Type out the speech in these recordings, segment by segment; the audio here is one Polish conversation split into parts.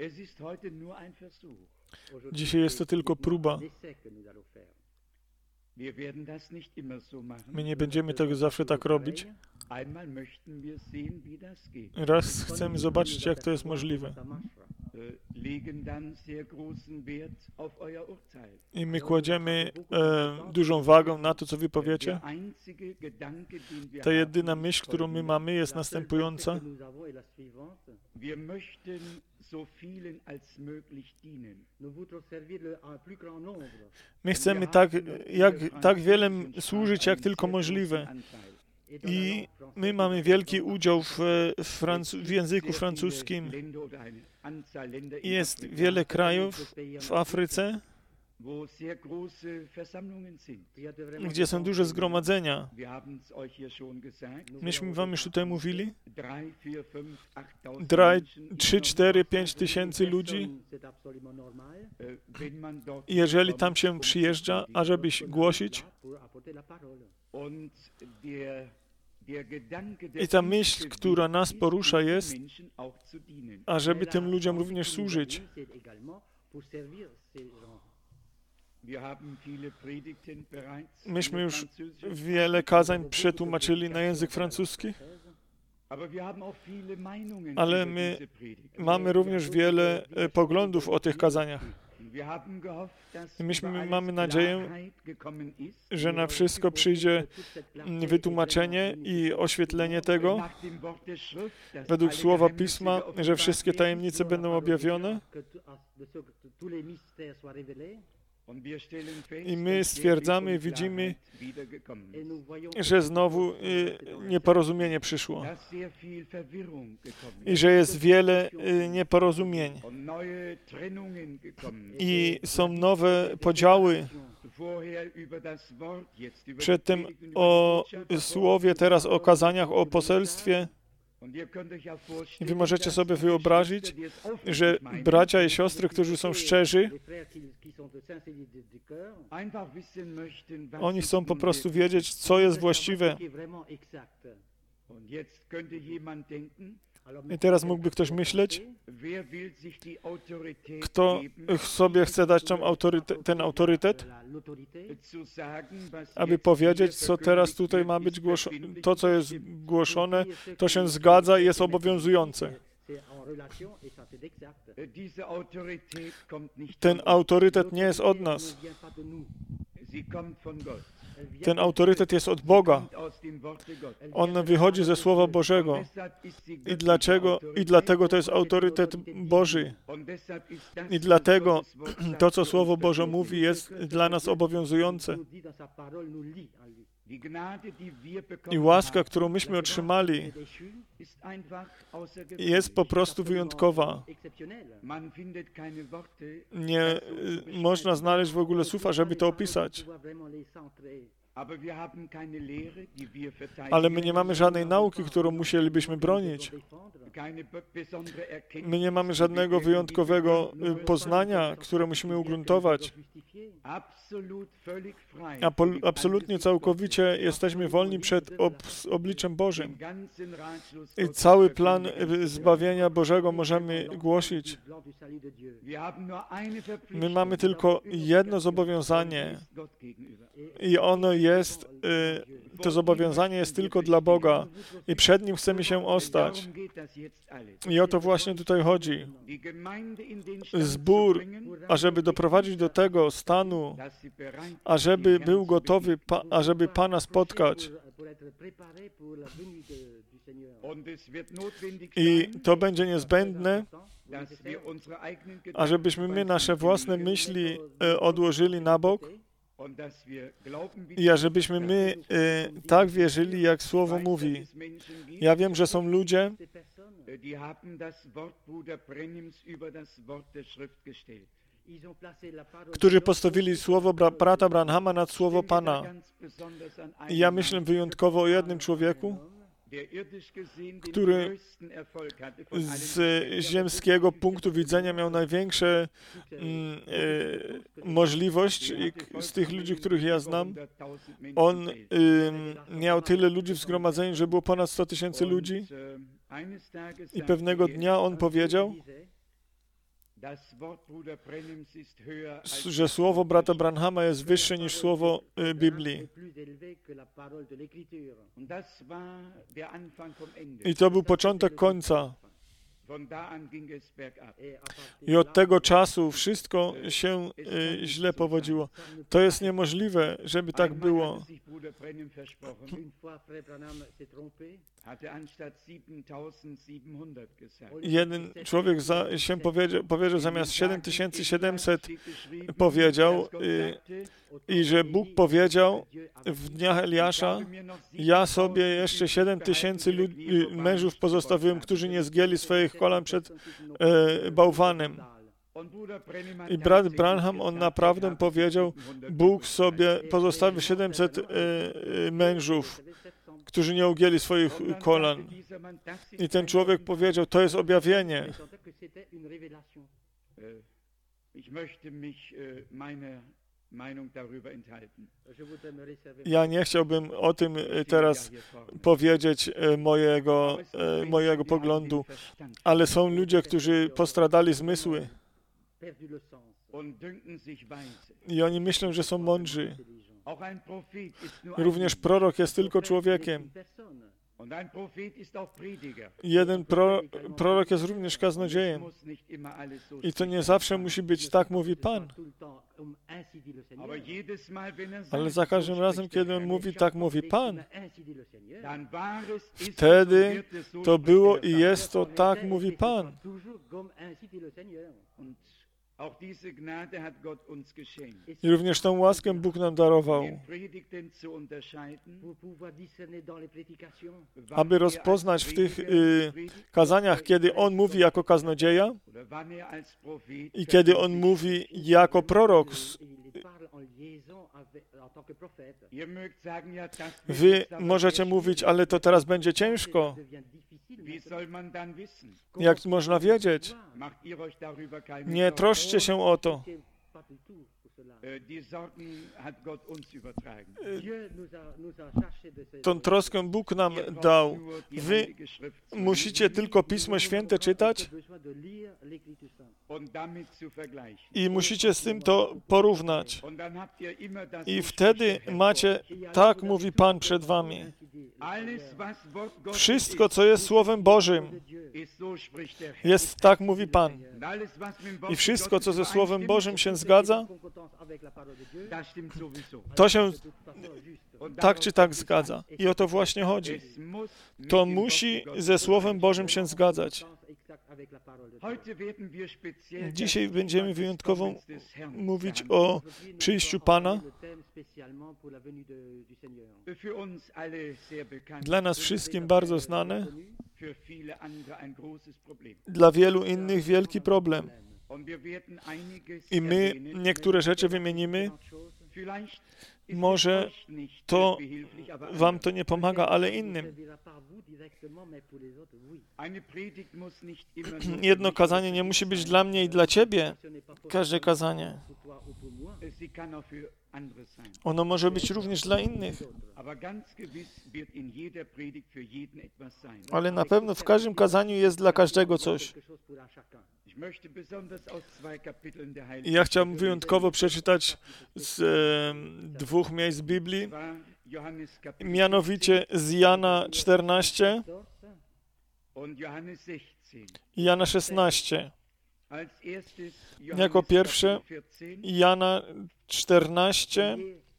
Dzisiaj jest to tylko próba. My nie będziemy tego zawsze tak robić. Raz chcemy zobaczyć, jak to jest możliwe. I my kładziemy dużą wagę na to, co wy powiecie. Ta jedyna myśl, którą my mamy, jest następująca. My chcemy tak wiele służyć, jak tylko możliwe. I my mamy wielki udział w języku francuskim. Jest wiele krajów w Afryce, gdzie są duże zgromadzenia. Myśmy wam już tutaj mówili. 3, 4, 5 tysięcy ludzi. Jeżeli tam się przyjeżdża, ażeby głosić, i ta myśl, która nas porusza, jest, ażeby tym ludziom również służyć. Myśmy już wiele kazań przetłumaczyli na język francuski, ale my mamy również wiele poglądów o tych kazaniach. Myśmy mamy nadzieję, że na wszystko przyjdzie wytłumaczenie i oświetlenie tego według Słowa Pisma, że wszystkie tajemnice będą objawione. I my stwierdzamy, widzimy, że znowu nieporozumienie przyszło. I że jest wiele nieporozumień. I są nowe podziały. Przedtem o słowie, teraz o kazaniach, o poselstwie. I wy możecie sobie wyobrazić, że bracia i siostry, którzy są szczerzy, oni chcą po prostu wiedzieć, co jest właściwe. I teraz mógłby ktoś myśleć, kto sobie chce dać ten autorytet, aby powiedzieć, co teraz tutaj ma być głoszone. To, co jest głoszone, to się zgadza i jest obowiązujące. Ten autorytet nie jest od nas. Ten autorytet jest od Boga. On wychodzi ze Słowa Bożego. I dlatego to jest autorytet Boży. I dlatego to, co Słowo Boże mówi, jest dla nas obowiązujące. I łaska, którą myśmy otrzymali, jest po prostu wyjątkowa. Nie można znaleźć w ogóle słów, żeby to opisać. Ale my nie mamy żadnej nauki, którą musielibyśmy bronić. My nie mamy żadnego wyjątkowego poznania, które musimy ugruntować. Absolutnie, całkowicie jesteśmy wolni przed obliczem Bożym. I cały plan zbawienia Bożego możemy głosić. My mamy tylko jedno zobowiązanie. I ono jest, to zobowiązanie jest tylko dla Boga. I przed Nim chcemy się ostać. I o to właśnie tutaj chodzi. Zbór, ażeby doprowadzić do tego stanu, ażeby był gotowy, ażeby Pana spotkać. I to będzie niezbędne, ażebyśmy my nasze własne myśli odłożyli na bok i ażebyśmy my tak wierzyli, jak Słowo mówi. Ja wiem, że są ludzie, którzy postawili słowo brata Branhama nad słowo Pana. I ja myślę wyjątkowo o jednym człowieku, który z ziemskiego punktu widzenia miał największe możliwość z tych ludzi, których ja znam. On miał tyle ludzi w zgromadzeniu, że było ponad 100 000 ludzi i pewnego dnia on powiedział, że słowo brata Branhama jest wyższe niż słowo Biblii. I to był początek końca. I od tego czasu wszystko się źle powodziło. To jest niemożliwe, żeby tak było. Jeden człowiek się powiedział zamiast 7700 powiedział i że Bóg powiedział w dniach Eliasza: ja sobie jeszcze 7000 mężów pozostawiłem, którzy nie zgięli swoich kolan przed bałwanem. I brat Branham, on naprawdę powiedział, Bóg sobie pozostawił 700 mężów, którzy nie ugięli swoich kolan. I ten człowiek powiedział, to jest objawienie. Ja nie chciałbym o tym teraz powiedzieć mojego poglądu, ale są ludzie, którzy postradali zmysły i oni myślą, że są mądrzy. Również prorok jest tylko człowiekiem. Jeden prorok jest również kaznodziejem. I to nie zawsze musi być tak, mówi Pan. Ale za każdym razem, kiedy on mówi, tak mówi Pan, wtedy to było i jest to, tak mówi Pan. I również tę łaskę Bóg nam darował, aby rozpoznać w tych kazaniach, kiedy On mówi jako kaznodzieja i kiedy On mówi jako prorok. Wy możecie mówić, ale to teraz będzie ciężko. Jak można wiedzieć? Nie troszczcie się o to. Tą troskę Bóg nam dał. Wy musicie tylko Pismo Święte czytać i musicie z tym to porównać. I wtedy macie, tak mówi Pan przed wami. Wszystko, co jest Słowem Bożym, jest, tak mówi Pan. I wszystko, co ze Słowem Bożym się zgadza, to się tak czy tak zgadza. I o to właśnie chodzi. To musi ze Słowem Bożym się zgadzać. Dzisiaj będziemy wyjątkowo mówić o przyjściu Pana. Dla nas wszystkim bardzo znane, dla wielu innych wielki problem. I my niektóre rzeczy wymienimy. Może to wam to nie pomaga, ale innym. Jedno kazanie nie musi być dla mnie i dla ciebie. Każde kazanie. Ono może być również dla innych. Ale na pewno w każdym kazaniu jest dla każdego coś. I ja chciałbym wyjątkowo przeczytać z 2 miejsc Biblii, mianowicie z Jana 14 i Jana 16. Jako pierwsze Jana 14.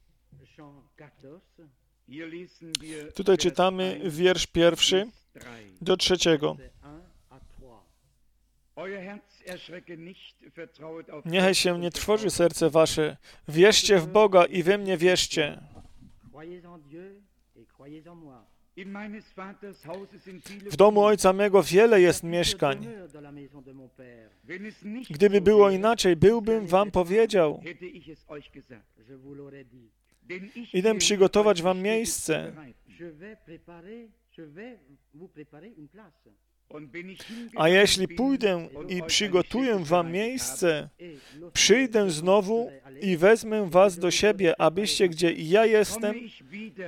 Tutaj czytamy wiersz 1 do 3. Niechaj się nie trwoży serce wasze. Wierzcie w Boga i we mnie wierzcie. W domu Ojca mego wiele jest mieszkań. Gdyby było inaczej, byłbym wam powiedział. Idę przygotować wam miejsce. A jeśli pójdę i przygotuję wam miejsce, przyjdę znowu i wezmę was do siebie, abyście, gdzie ja jestem,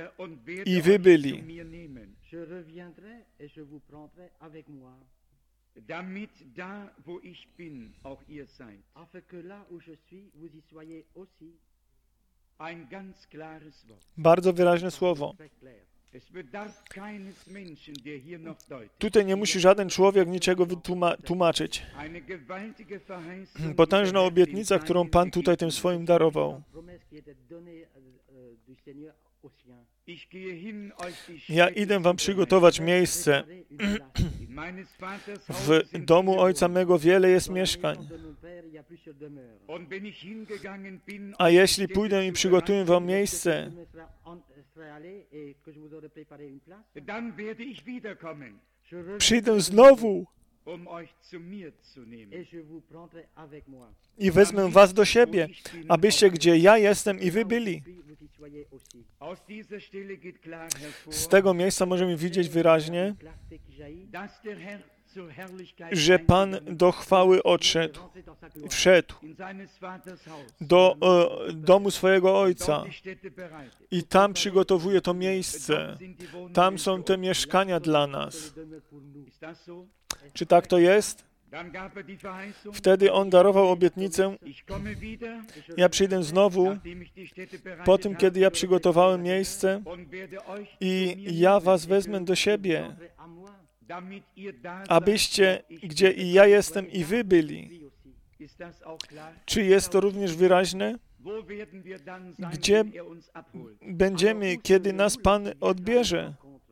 i wy byli. damit da, wo ich bin, auch ihr seid. afin que là où je suis, vous y soyez aussi. Ein ganz klares Wort. Bardzo wyraźne słowo. Très clair. Es bedarf keines Menschen, der hier noch deutet. Tutaj nie musi żaden człowiek niczego tłumaczyć. Eine gewaltige Verheißung, Potężna obietnica, którą Pan tutaj tym swoim darował. Promesse qui était donnée du Seigneur aux siens. ich gehe hin, euch die Ja Stätte idę wam zu przygotować miejsce. Préparez une place. bereiten. In meines Vaters Haus W sind domu viele Ojca Wohnungen. mego wiele jest Dans la mieszkań. maison de mon Père, il y a plusieurs demeures. Und wenn ich hingegangen bin, A euch die jeśli Stätte pójdę i zu przygotuję wam bereiten, miejsce, Serait allé et que je vous aurais préparé une place. dann werde ich wiederkommen, Je reviendrai przyjdę znowu euch zu mir zu nehmen. et je vous prendrai avec moi. i wezmę was do siebie, abyście gdzie ja jestem i wy byli. Puis vous y soyez aussi. Aus dieser Stelle geht klar hervor, Z tego miejsca możemy widzieć wyraźnie, Clarté qui jaillit. dass der Herr zur Herrlichkeit że Pan do chwały odszedł, Rentrez dans sa gloire. wszedł in seines Vaters Haus, do domu swojego Ojca dort die Stätte bereitet. i tam przygotowuje to miejsce. Dort sind die Wohnungen Tam są für te uns. mieszkania dla nas. Demeure pour nous. Ist das so? Czy tak to jest? Dann gab die Verheißung, Wtedy On darował obietnicę, ich komme wieder, ja przyjdę znowu nachdem ich die Stätte bereitet po tym, kiedy ja habe, przygotowałem miejsce und werde euch zu i mir ja nehmen, was wezmę do siebie, Entrez à moi, damit ihr da seid, abyście wo ich gdzie bin. i ja jestem i wy byli. lui aussi. Ist das auch klar? Czy jest to również wyraźne? Wo werden wir dann sein, Gdzie wenn er uns abholt? będziemy, kiedy nas Pan odbierze?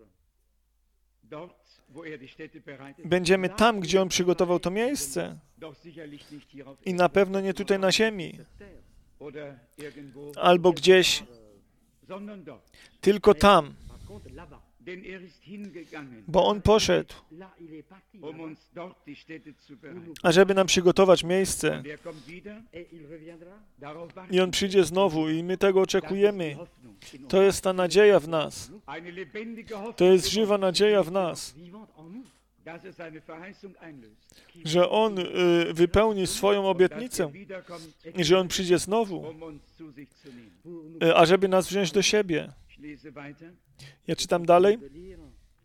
Dort, wo er die Stätte bereitet? Będziemy tam, gdzie On przygotował to miejsce. Doch sicherlich nicht hier auf I na pewno nie tutaj na ziemi, oder irgendwo, albo gdzieś, sondern dort. tylko tam, Par contre, là-bas, Denn er ist hingegangen, bo On poszedł, là, il est parti. um là-bas, uns dort die Stätte zu bereiten. ażeby nam przygotować miejsce. Und er kommt wieder, et il reviendra. darauf warten I On przyjdzie znowu i my tego Das ist die oczekujemy. Hoffnung in uns. To jest ta nadzieja w nas. Eine lebendige Hoffnung, To jest żywa nadzieja w nas, Vivante en nous. dass er seine Verheißung einlöst. że On wypełni swoją Dass er obietnicę wiederkommt, i że On przyjdzie znowu, um uns zu sich zu nehmen. Pour nous ażeby nas wziąć do siebie. Ich lese weiter. Ja czytam dalej. de lire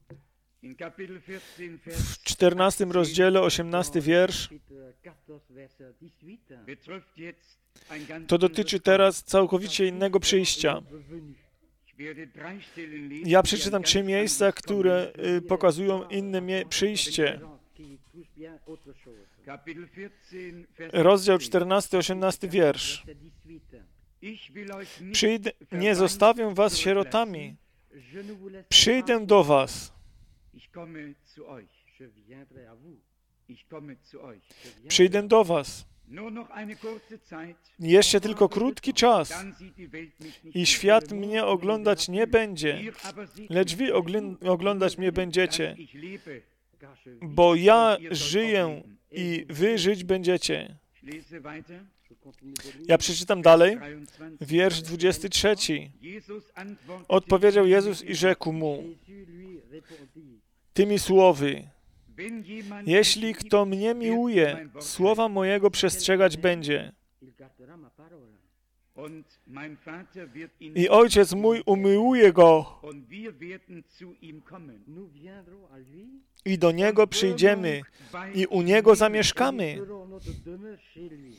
In Kapitel 14, W Vers 14 rozdziale, 18 wiersz, chapitre 14, verset 18. betrifft jetzt ein ganz to dotyczy teraz całkowicie innego przyjścia. Revenu. Ich werde 3 Stellen lesen, Ja die przeczytam ein 3 ganz miejsca, anderes które Kommen. pokazują inne przyjście. Qui touche bien autre chose. Kapitel 14, Vers Rozdział 18. 14, 18 wiersz. Verset 18. Ich will euch nicht Przyjdę, nie verbannt zostawię was zurücklassen. sierotami. Je ne vous laisse Przyjdę pas. do was. Ich komme zu euch. Je viendrai à vous. Ich komme zu euch. Je viendrai. Przyjdę do was. Nur noch eine kurze Zeit, Jeszcze tylko krótki czas dann sieht die Welt mich nicht i mehr. świat mnie oglądać nie będzie, Ihr aber seht lecz mich, wy oglądać mnie będziecie, dass ich lebe. Car je vis. bo ja żyję i wy żyć będziecie. Ich lese weiter. Je continue de lire. Ja przeczytam dalej. 23. Wiersz 23. Jesus antwortete Odpowiedział ihm, Jezus i rzekł mu Jésus lui répondit. tymi słowy: wenn jemand Jeśli kto mnie miłuje, słowa mojego przestrzegać będzie. Il gardera ma parole. und mein Vater wird ihn I Ojciec mój umiłuje go und wir werden zu ihm kommen. Nous viendrons à lui. i do Niego przyjdziemy i u Niego zamieszkamy. Ferons notre demeure chez lui.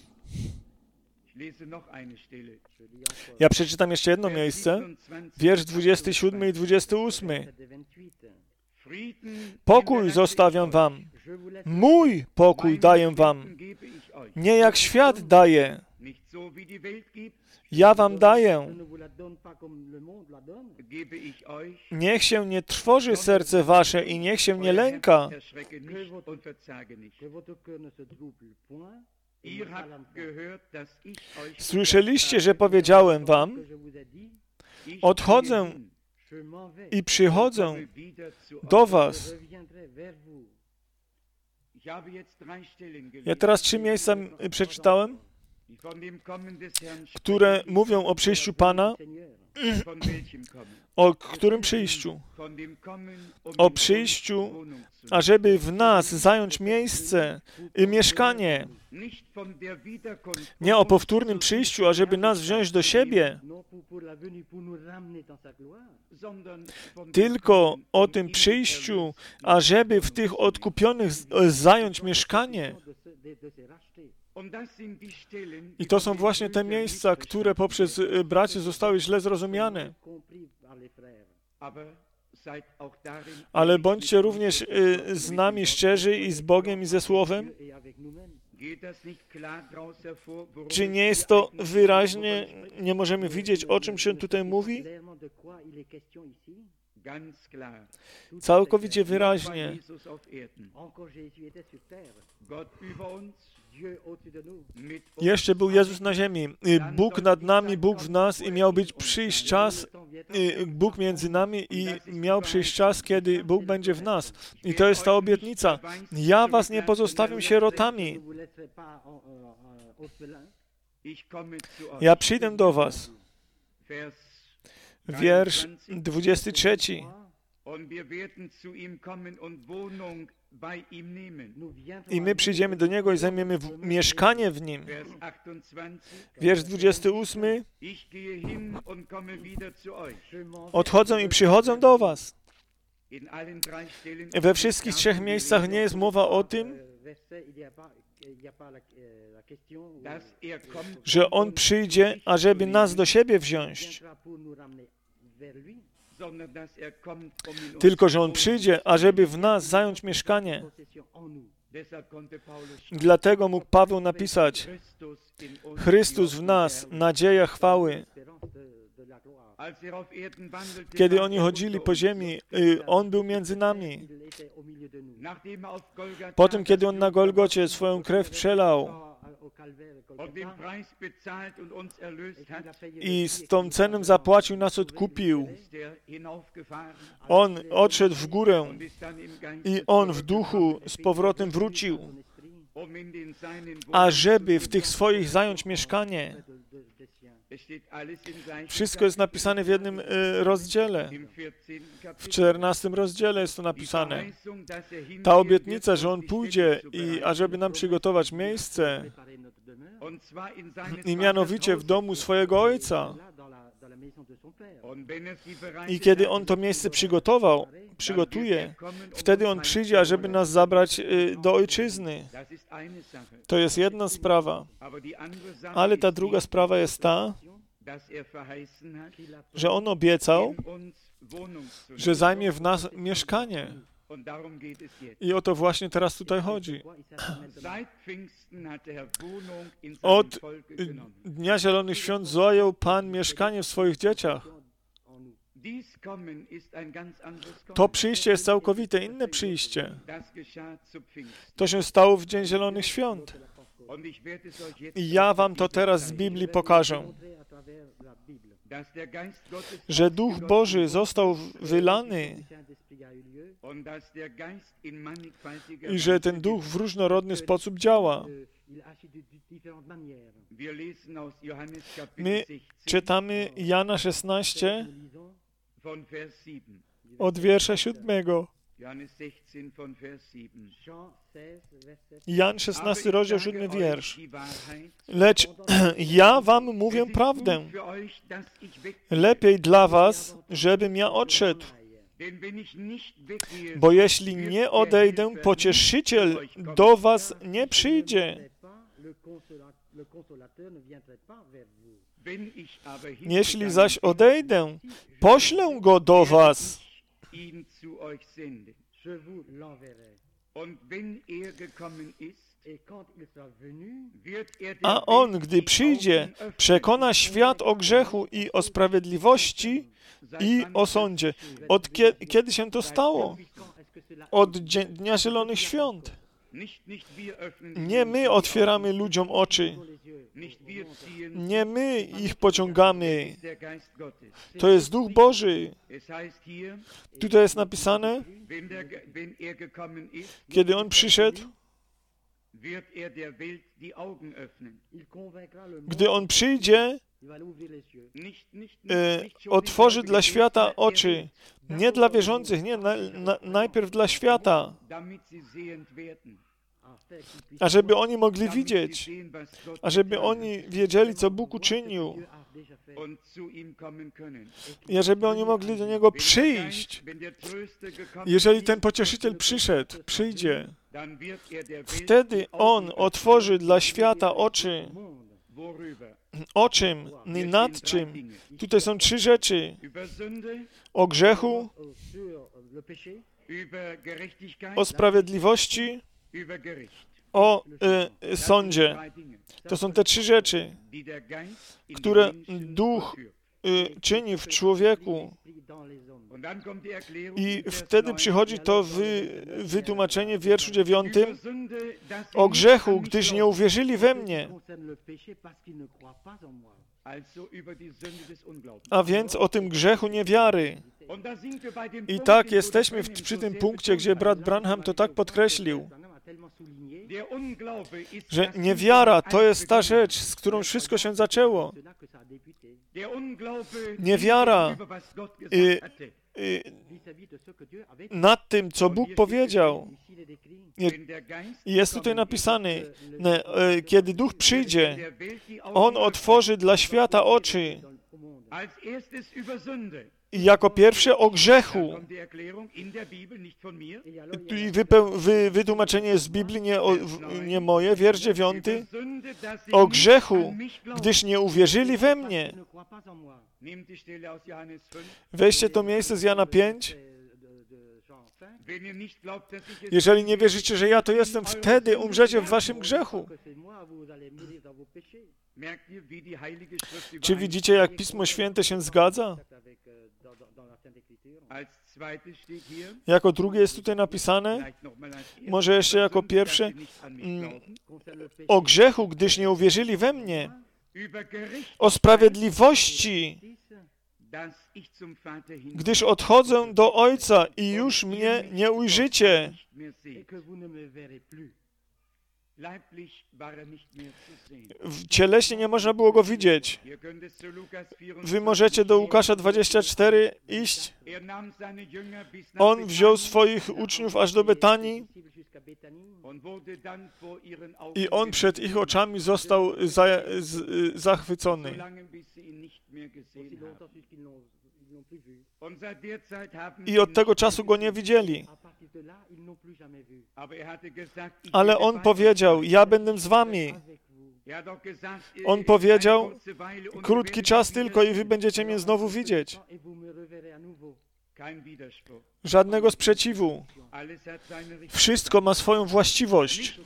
Ich lese noch eine Stelle. Je lis encore. Ja przeczytam jeszcze jedno miejsce. Wiersz 27 i 28. Verset 28. Frieden Pokój zostawiam wam. Je vous laisse Mój pokój daję wam. gebe ich euch. Nie jak świat daje. Nicht so wie die Welt gibt, Ja wam Je daję. ne vous la donne pas comme le monde la donne. gebe ich euch. Niech się nie trwoży serce wasze i niech się nie Euer lęka. Herz erschrecke nicht und verzage nicht. Que votre cœur ne se trouble point. et Ihr ne habt s'alarme point. gehört, dass ich euch Słyszeliście, że powiedziałem wam, Que je vous ai dit, ich odchodzę gehe hin, je m'en vais. i przychodzę komme wieder zu do euch. was. Je reviendrai vers vous. Ich habe jetzt 3 Stellen Ja gelesen, teraz 3 miejsca przeczytałem, die von dem Kommen des Herrn które sprechen. mówią o przyjściu Pana. Seigneur, Von welchem Kommen? O którym przyjściu? Von dem Kommen, um O in przyjściu, uns Wohnung zu nehmen. ażeby w nas zająć miejsce i mieszkanie. Nicht von der Wiederkunft Nie o powtórnym przyjściu, ażeby nas wziąć do siebie. non pour la tylko o tym przyjściu, ażeby w tych odkupionych zająć mieszkanie. I to są właśnie te miejsca, które poprzez braci zostały źle zrozumiane. Ale bądźcie również z nami szczerzy i z Bogiem i ze Słowem. Czy nie jest to wyraźnie, nie możemy widzieć, o czym się tutaj mówi? Całkowicie wyraźnie. Jeszcze był Jezus na ziemi. Bóg nad nami, Bóg w nas i miał przyjść czas, Bóg między nami i miał przyjść czas, kiedy Bóg będzie w nas. I to jest ta obietnica. Ja was nie pozostawię sierotami. Ja przyjdę do was. Wiersz 23. I my przyjdziemy do Niego i zajmiemy mieszkanie w Nim. Wiersz 28. Odchodzę i przychodzę do was. We wszystkich trzech miejscach nie jest mowa o tym, że On przyjdzie, ażeby nas do siebie wziąć. Tylko, że On przyjdzie, ażeby w nas zająć mieszkanie. Dlatego mógł Paweł napisać: Chrystus w nas, nadzieja chwały. Kiedy oni chodzili po ziemi, On był między nami. Potem, kiedy On na Golgocie swoją krew przelał i z tą ceną zapłacił, nas odkupił, On odszedł w górę i On w duchu z powrotem wrócił, ażeby w tych swoich zająć mieszkanie. Wszystko jest napisane w jednym rozdziale. W 14 rozdziale jest to napisane. Ta obietnica, że On pójdzie i ażeby nam przygotować miejsce, i mianowicie w domu swojego Ojca. I kiedy On to miejsce przygotuje, wtedy On przyjdzie, ażeby nas zabrać do Ojczyzny. To jest jedna sprawa. Ale ta druga sprawa jest ta, że On obiecał, że zajmie w nas mieszkanie. I o to właśnie teraz tutaj chodzi. Od Dnia Zielonych Świąt zajął Pan mieszkanie w swoich dzieciach. To przyjście jest całkowite inne przyjście. To się stało w Dzień Zielonych Świąt. I ja wam to teraz z Biblii pokażę. Że Duch Boży został wylany i że ten Duch w różnorodny sposób działa. My czytamy Jana 16 od wiersza 7. Jan 16, rozdział 7, wiersz. Lecz ja wam mówię prawdę. Lepiej dla was, żebym ja odszedł. Bo jeśli nie odejdę, Pocieszyciel do was nie przyjdzie. Jeśli zaś odejdę, poślę go do was. A On, gdy przyjdzie, przekona świat o grzechu i o sprawiedliwości i o sądzie. Od kiedy się to stało? Od Dnia Zielonych Świąt. Nie my otwieramy ludziom oczy. Nie my ich pociągamy. To jest Duch Boży. Tutaj jest napisane, kiedy On przyszedł, gdy On przyjdzie, otworzy dla świata oczy. Nie dla wierzących, nie, najpierw dla świata. Ażeby oni mogli widzieć, ażeby oni wiedzieli, co Bóg uczynił. i żeby oni mogli do Niego przyjść. Jeżeli ten Pocieszyciel przyjdzie, wtedy On otworzy dla świata oczy. O czym? Nad czym? Tutaj są 3 rzeczy. O grzechu, o sprawiedliwości, o sądzie. To są te 3 rzeczy, które Duch czyni w człowieku. I wtedy przychodzi to wytłumaczenie w wierszu 9 o grzechu, gdyż nie uwierzyli we mnie. A więc o tym grzechu niewiary. I tak jesteśmy przy tym punkcie, gdzie brat Branham to tak podkreślił, że niewiara to jest ta rzecz, z którą wszystko się zaczęło. Niewiara nad tym, co Bóg powiedział. Jest tutaj napisane, kiedy Duch przyjdzie, On otworzy dla świata oczy. I jako pierwsze o grzechu. I wytłumaczenie jest z Biblii, nie moje, wiersz 9. O grzechu, gdyż nie uwierzyli we mnie. Weźcie to miejsce z Jana 5. Jeżeli nie wierzycie, że ja to jestem, wtedy umrzecie w waszym grzechu. Czy widzicie, jak Pismo Święte się zgadza? Jako drugie jest tutaj napisane, może jeszcze jako pierwsze, o grzechu, gdyż nie uwierzyli we mnie, o sprawiedliwości, gdyż odchodzę do Ojca i już mnie nie ujrzycie. Cieleśnie nie można było Go widzieć. Wy możecie do Łukasza 24 iść. On wziął swoich uczniów aż do Betanii i On przed ich oczami został zachwycony. I od tego czasu Go nie widzieli. Ale On powiedział, ja będę z wami. On powiedział, krótki czas tylko i wy będziecie mnie znowu widzieć. Żadnego sprzeciwu. Wszystko ma swoją właściwość.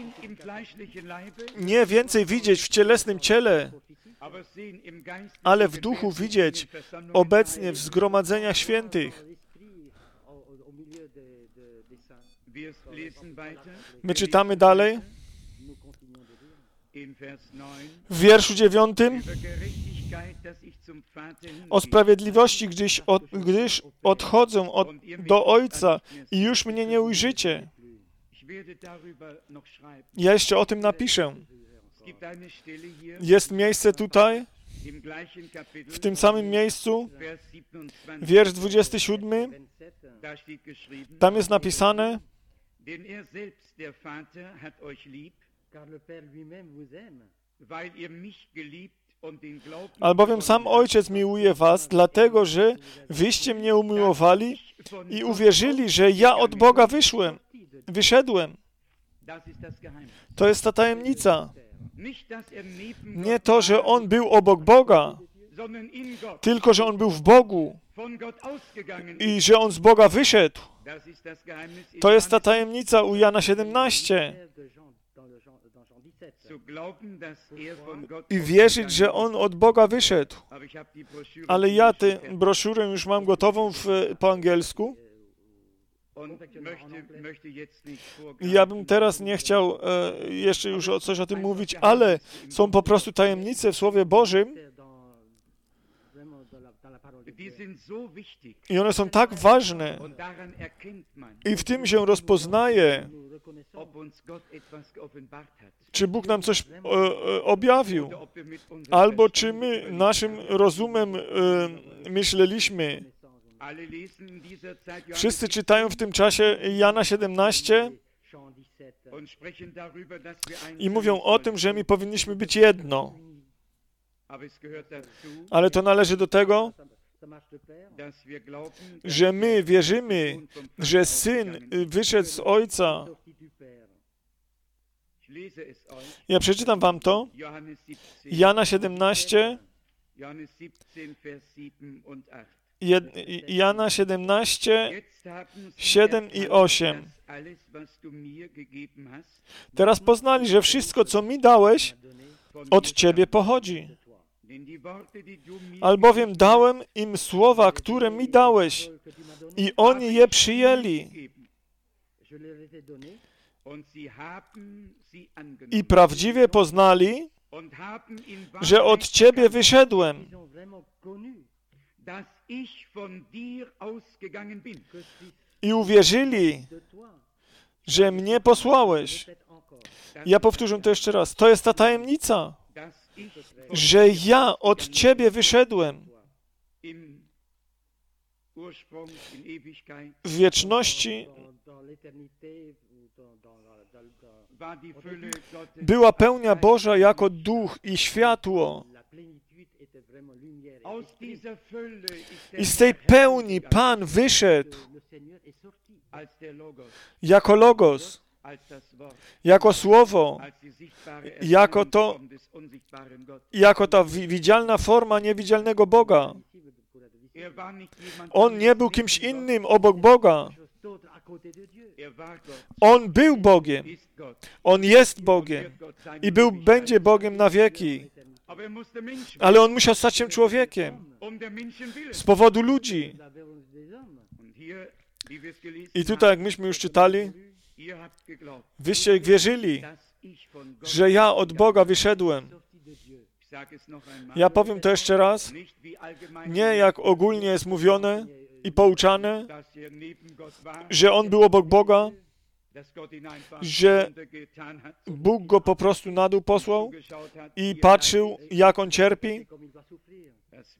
Nie więcej widzieć w cielesnym ciele, ale w duchu widzieć obecnie w zgromadzeniach świętych. My czytamy dalej w wierszu 9 o sprawiedliwości, gdyż odchodzę do Ojca i już mnie nie ujrzycie. Ja jeszcze o tym napiszę. Jest miejsce tutaj, w tym samym miejscu, wiersz 27, tam jest napisane, albowiem sam Ojciec miłuje was, dlatego, że wyście mnie umiłowali i uwierzyli, że ja od Boga wyszedłem. To jest ta tajemnica. Nie to, że On był obok Boga, tylko, że On był w Bogu i że On z Boga wyszedł. To jest ta tajemnica u Jana 17. I wierzyć, że On od Boga wyszedł. Ale ja tę broszurę już mam gotową po angielsku. Ja bym teraz nie chciał jeszcze już coś o tym mówić, ale są po prostu tajemnice w Słowie Bożym i one są tak ważne i w tym się rozpoznaje, czy Bóg nam coś objawił, albo czy my naszym rozumem myśleliśmy. Wszyscy czytają w tym czasie Jana 17 i mówią o tym, że my powinniśmy być jedno. Ale to należy do tego, Ça marche de pair. że my wierzymy, że Syn wyszedł z Ojca. Sorti du Père. Ja przeczytam wam to. Jana 17, Jana 17, 7 i 8. Teraz poznali, że wszystko, co mi dałeś, od Ciebie pochodzi. Albowiem dałem im słowa, które mi dałeś, i oni je przyjęli. Je leur ai donné I prawdziwie poznali, że od Ciebie wyszedłem. ils ont vraiment connu dass ich von dir ausgegangen bin. que si I uwierzyli, de toi, że mnie posłałeś. répète encore, Ja powtórzę to jeszcze raz. To jest ta tajemnica, Dass ich że ja od Ciebie wyszedłem. im Ursprung, in Ewigkeit, W wieczności dans l'éternité ou war die Fülle Gottes była pełnia Boża jako duch i światło. la plénitude était vraiment lumière. Et aus dieser Fülle ist der I z tej pełni Pan wyszedł le Seigneur est sorti als der Logos, jako Logos, als das Wort, jako Słowo, als die sichtbare jako to- Erscheinungsform des unsichtbaren Gottes. jako ta widzialna forma niewidzialnego Boga. Er war nicht jemand On nie był kimś innym obok Boga. chose d'autre à côté de Dieu. er war Gott, On był Bogiem. ist Gott, On jest Bogiem. wird Gott sein. I będzie Bogiem na wieki. Aber er musste Mensch werden, Ale On musiał stać się człowiekiem der Menschen willen. z powodu ludzi. La volonté des hommes. Und hier, wie wir es gelesen I tutaj, jak myśmy już czytali, haben, ihr habt geglaubt, wyście wierzyli, dass ich von Gott, że ja od Boga wyszedłem. Sorti de Dieu. ich sage es noch einmal, Ja powiem to jeszcze raz. nicht wie allgemein, Nie jak ogólnie jest mówione i pouczane, dass er neben Gott war, że On był obok Boga, dass Gott ihn einfach że getan hat, Bóg Go po prostu na dół posłał geschaut hat, i wie patrzył, jak On cierpi. Comme il doit souffrir.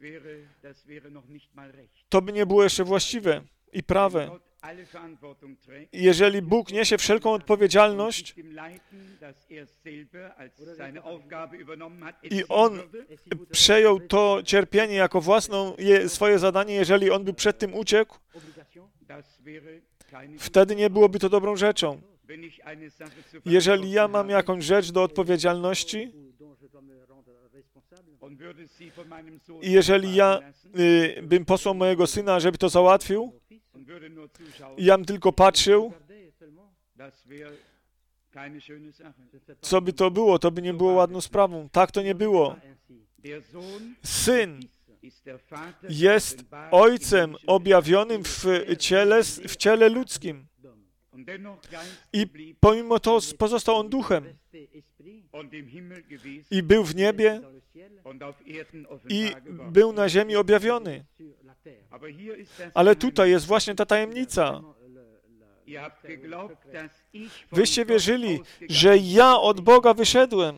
das wäre noch nicht mal recht. To by nie było jeszcze właściwe i prawe. Gott alle Verantwortung trägt, Jeżeli Bóg niesie wszelką odpowiedzialność dem Leiten, dass er selber als seine Aufgabe übernommen hat, es i tun On würde, Et si vous przejął to cierpienie jako własną swoje zadanie, jeżeli On by przed tym uciekł, obligation, das wäre keine wtedy nie byłoby to dobrą rzeczą. wenn ich eine Sache zu Jeżeli ja verantworten mam habe jakąś rzecz do odpowiedzialności ou dont je dois me rendre responsable, und würde sie von meinem Sohn i jeżeli ja machen lassen bym posłał mojego syna, żeby to załatwił, und würde nur zuschauen, i ja bym tylko patrzył, regardez seulement, das wäre keine schöne Sache. je ne sais pas co by to było, to by nie było ładną sprawą. Tak to nie było. ainsi. Der Sohn Syn ist der Vater jest geoffenbart Ojcem im Menschen. objawionym w ciele ludzkim. Und dennoch Geist I geblieben pomimo to pozostał On duchem Resté esprit und im Himmel gewesen i był w niebie dans le ciel und auf Erden i offenbar geworden. był na ziemi objawiony. sur la terre. Aber hier ist das Ale Geheimnis. tutaj jest właśnie ta tajemnica. Ihr habt geglaubt, dass ich von Wyście Gott wierzyli, ausgegangen że ja od Boga wyszedłem.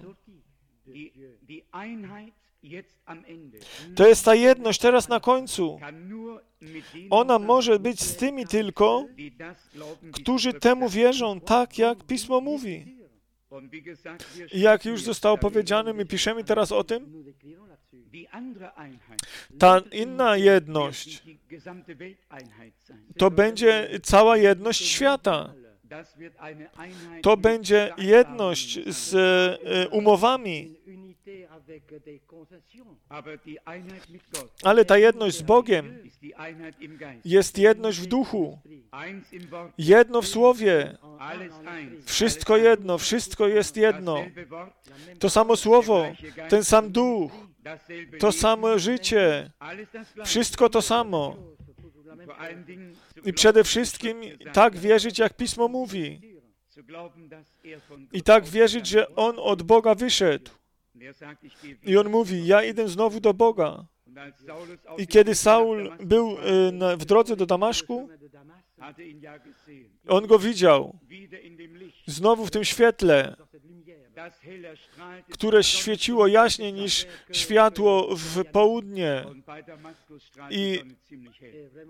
die Einheit jetzt am Ende To jest ta jedność teraz na końcu. kann nur mit denen Ona sein, może być z tymi tylko, die das glauben, wie którzy die Schrift temu sagt. wierzą, tak jak Pismo mówi. Und wie gesagt, wir I jak schreiben już jetzt zostało darüber. powiedziane, my piszemy teraz o tym, Nous écrivons là-dessus. Die andere Einheit ta inna jedność, wird die gesamte Welteinheit sein. to będzie cała jedność świata. Das wird eine Einheit To mit będzie jedność z umowami, Une unité avec des concessions. Aber die Einheit mit Gott ale ta jedność z Bogiem ist die Einheit im Geist. jest jedność w duchu, Eins im Wort, jedno w słowie, alles eins. wszystko jedno, wszystko jest jedno. Dasselbe Wort, To samo słowo, ten sam duch, dasselbe to Leben, samo życie, alles das Gleiche. wszystko to samo. Vor allen Dingen zu I przede wszystkim tak wierzyć, jak Pismo mówi. zu glauben, dass er von I Gott tak wierzyć, że On od Boga wyszedł. Und er sagt, ich gehe I On mówi, ja idę znowu do Boga. Und als Saulus auf I dem kiedy Weg nach Saul Damaskus był war, w drodze do Damaszku, De Damas, hatte ihn ja gesehen. on go widział. Wieder in dem Licht, Znowu w tym świetle, dans cette lumière. das heller strahlte które świeciło jaśniej niż światło w południe. und bei Damaskus strahlt I die Sonne ziemlich hell.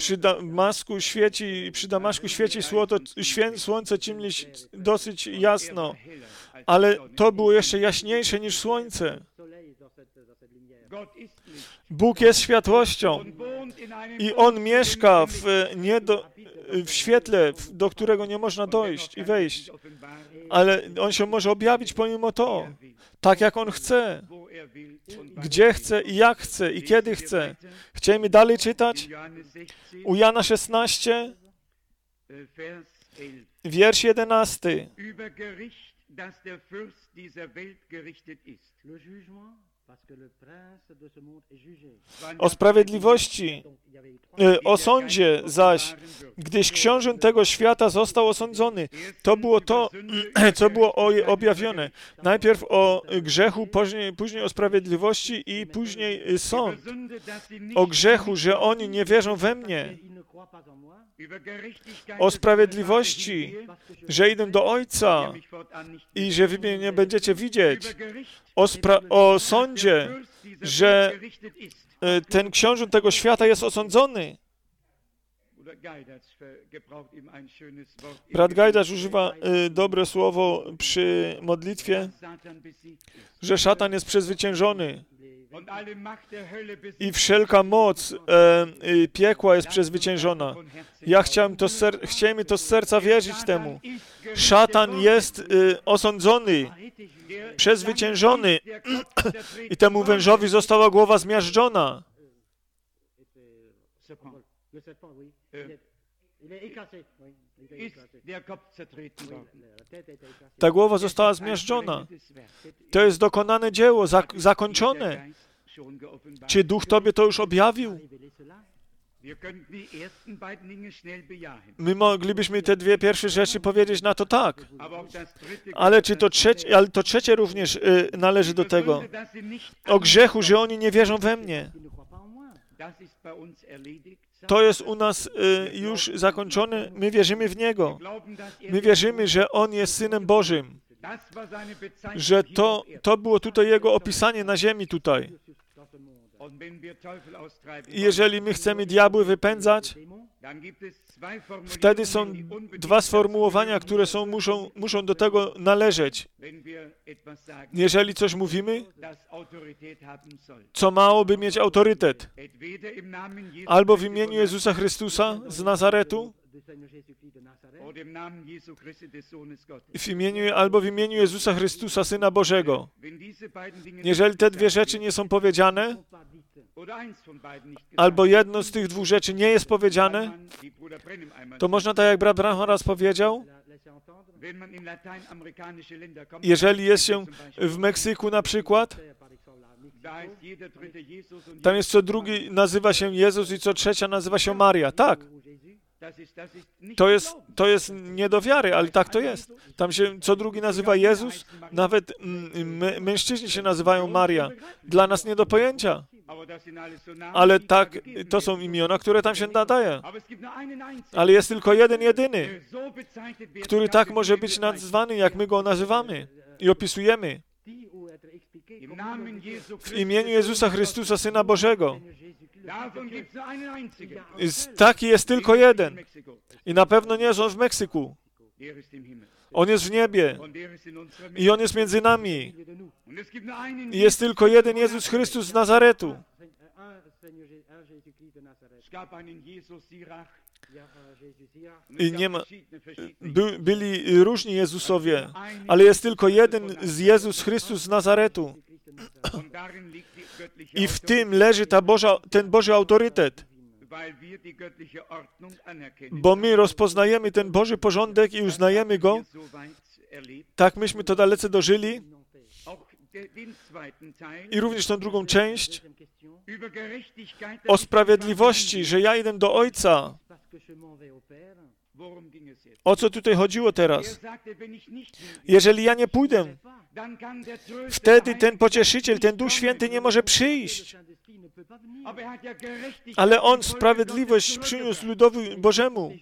Przy Damaszku świeci słońce dosyć jasno, Heller als ale die Sonne. to było jeszcze jaśniejsze niż słońce. Soleil dans cette lumière. Bóg jest światłością i On mieszka w świetle, do którego nie można dojść i wejść. Ale On się może objawić pomimo to, tak jak On chce, gdzie chce i jak chce i kiedy chce. Chcemy dalej czytać? U Jana 16, wiersz 11. O sprawiedliwości, o sądzie zaś, gdyż książę tego świata został osądzony. To było to, co było objawione. Najpierw o grzechu, później o sprawiedliwości i później sąd. O grzechu, że oni nie wierzą we mnie. O sprawiedliwości, że idę do Ojca i że wy mnie nie będziecie widzieć. O sądzie, że ten książę tego świata jest osądzony. Brat Gajdasz używa dobre słowo przy modlitwie, że szatan jest przezwyciężony i wszelka moc piekła jest przezwyciężona. Ja chciałem to z serca wierzyć temu. Szatan jest osądzony, przezwyciężony i temu wężowi została głowa zmiażdżona. Ta głowa została zmiażdżona. To jest dokonane dzieło, zakończone. Czy Duch Tobie to już objawił? My moglibyśmy te dwie pierwsze rzeczy powiedzieć na to tak. Ale to trzecie również należy do tego. O grzechu, że oni nie wierzą we mnie. To jest u nas już zakończone. My wierzymy w Niego. My wierzymy, że On jest Synem Bożym. Że to było tutaj Jego opisanie na ziemi tutaj. I jeżeli my chcemy diabły wypędzać, wtedy są dwa sformułowania, które muszą do tego należeć. Jeżeli coś mówimy, co małoby mieć autorytet, albo w imieniu Jezusa Chrystusa z Nazaretu, albo w imieniu Jezusa Chrystusa, Syna Bożego. Jeżeli te dwie rzeczy nie są powiedziane, albo jedno z tych dwóch rzeczy nie jest powiedziane, to można, tak jak brat Branham raz powiedział, jeżeli jest się w Meksyku na przykład, tam jest co drugi nazywa się Jezus i co trzecia nazywa się Maria. Tak. To jest nie do wiary, ale tak to jest. Tam się co drugi nazywa Jezus, nawet mężczyźni się nazywają Maria. Dla nas nie do pojęcia. Ale tak, to są imiona, które tam się nadaje. Ale jest tylko jeden jedyny, który tak może być nazwany, jak my go nazywamy i opisujemy. W imieniu Jezusa Chrystusa, Syna Bożego. Taki jest tylko jeden. I na pewno nie jest on w Meksyku. On jest w niebie. I on jest między nami. I jest tylko jeden Jezus Chrystus z Nazaretu. I nie ma, byli różni Jezusowie, ale jest tylko jeden z Jezus Chrystus z Nazaretu. I w tym leży ten Boży autorytet. Bo my rozpoznajemy ten Boży porządek i uznajemy go. Tak myśmy to dalece dożyli. I również tą drugą część o sprawiedliwości, że ja idę do Ojca. O co tutaj chodziło teraz? Jeżeli ja nie pójdę, wtedy ten Pocieszyciel, ten Duch Święty nie może przyjść. Ale On sprawiedliwość przyniósł ludowi Bożemu.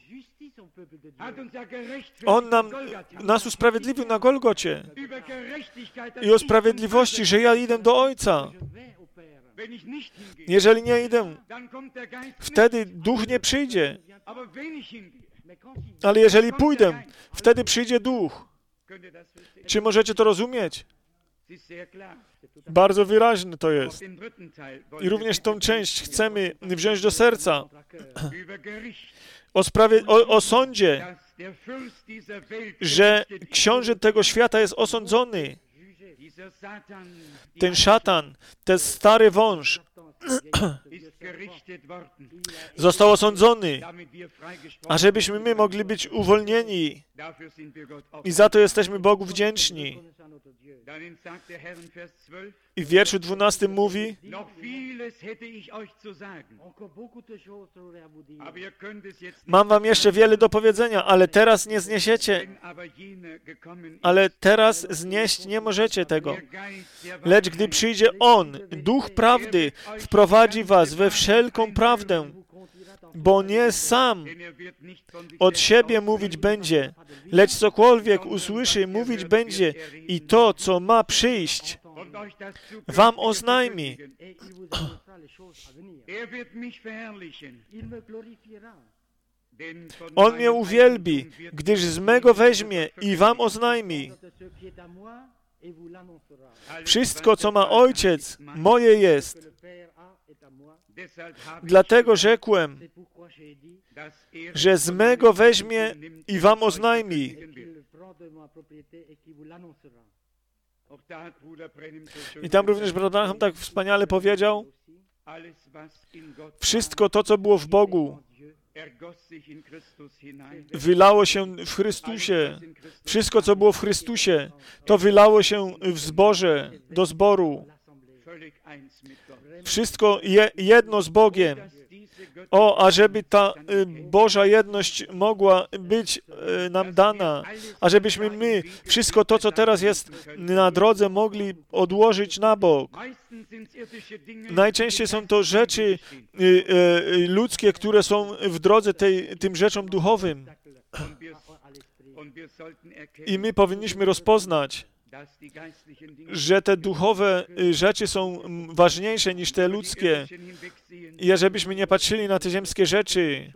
On nas usprawiedliwił na Golgocie. I o sprawiedliwości, że ja idę do Ojca. Jeżeli nie idę, wtedy Duch nie przyjdzie. Ale jeżeli pójdę, wtedy przyjdzie Duch. Czy możecie to rozumieć? Bardzo wyraźne to jest. I również tą część chcemy wziąć do serca. O sądzie, że książę tego świata jest osądzony. Ten szatan, ten stary wąż został osądzony, ażebyśmy my mogli być uwolnieni. I za to jesteśmy Bogu wdzięczni. I w wierszu 12 mówi: mam wam jeszcze wiele do powiedzenia, ale teraz nie zniesiecie. Ale teraz znieść nie możecie tego. Lecz gdy przyjdzie On, Duch Prawdy, wprowadzi was we wszelką prawdę, bo nie sam od siebie mówić będzie, lecz cokolwiek usłyszy, mówić będzie i to, co ma przyjść, wam oznajmi. On mnie uwielbi, gdyż z mego weźmie i wam oznajmi. Wszystko, co ma Ojciec, moje jest. Dlatego rzekłem, że z mego weźmie i wam oznajmi. I tam również brat Branham tak wspaniale powiedział: wszystko to, co było w Bogu, wylało się w Chrystusie. Wszystko, co było w Chrystusie, to wylało się w zborze, do zboru. Wszystko jedno z Bogiem. O, ażeby ta Boża jedność mogła być nam dana, ażebyśmy my wszystko to, co teraz jest na drodze, mogli odłożyć na bok. Najczęściej są to rzeczy ludzkie, które są w drodze tym rzeczom duchowym. I my powinniśmy rozpoznać, że te duchowe rzeczy są ważniejsze niż te ludzkie. I żebyśmy nie patrzyli na te ziemskie rzeczy.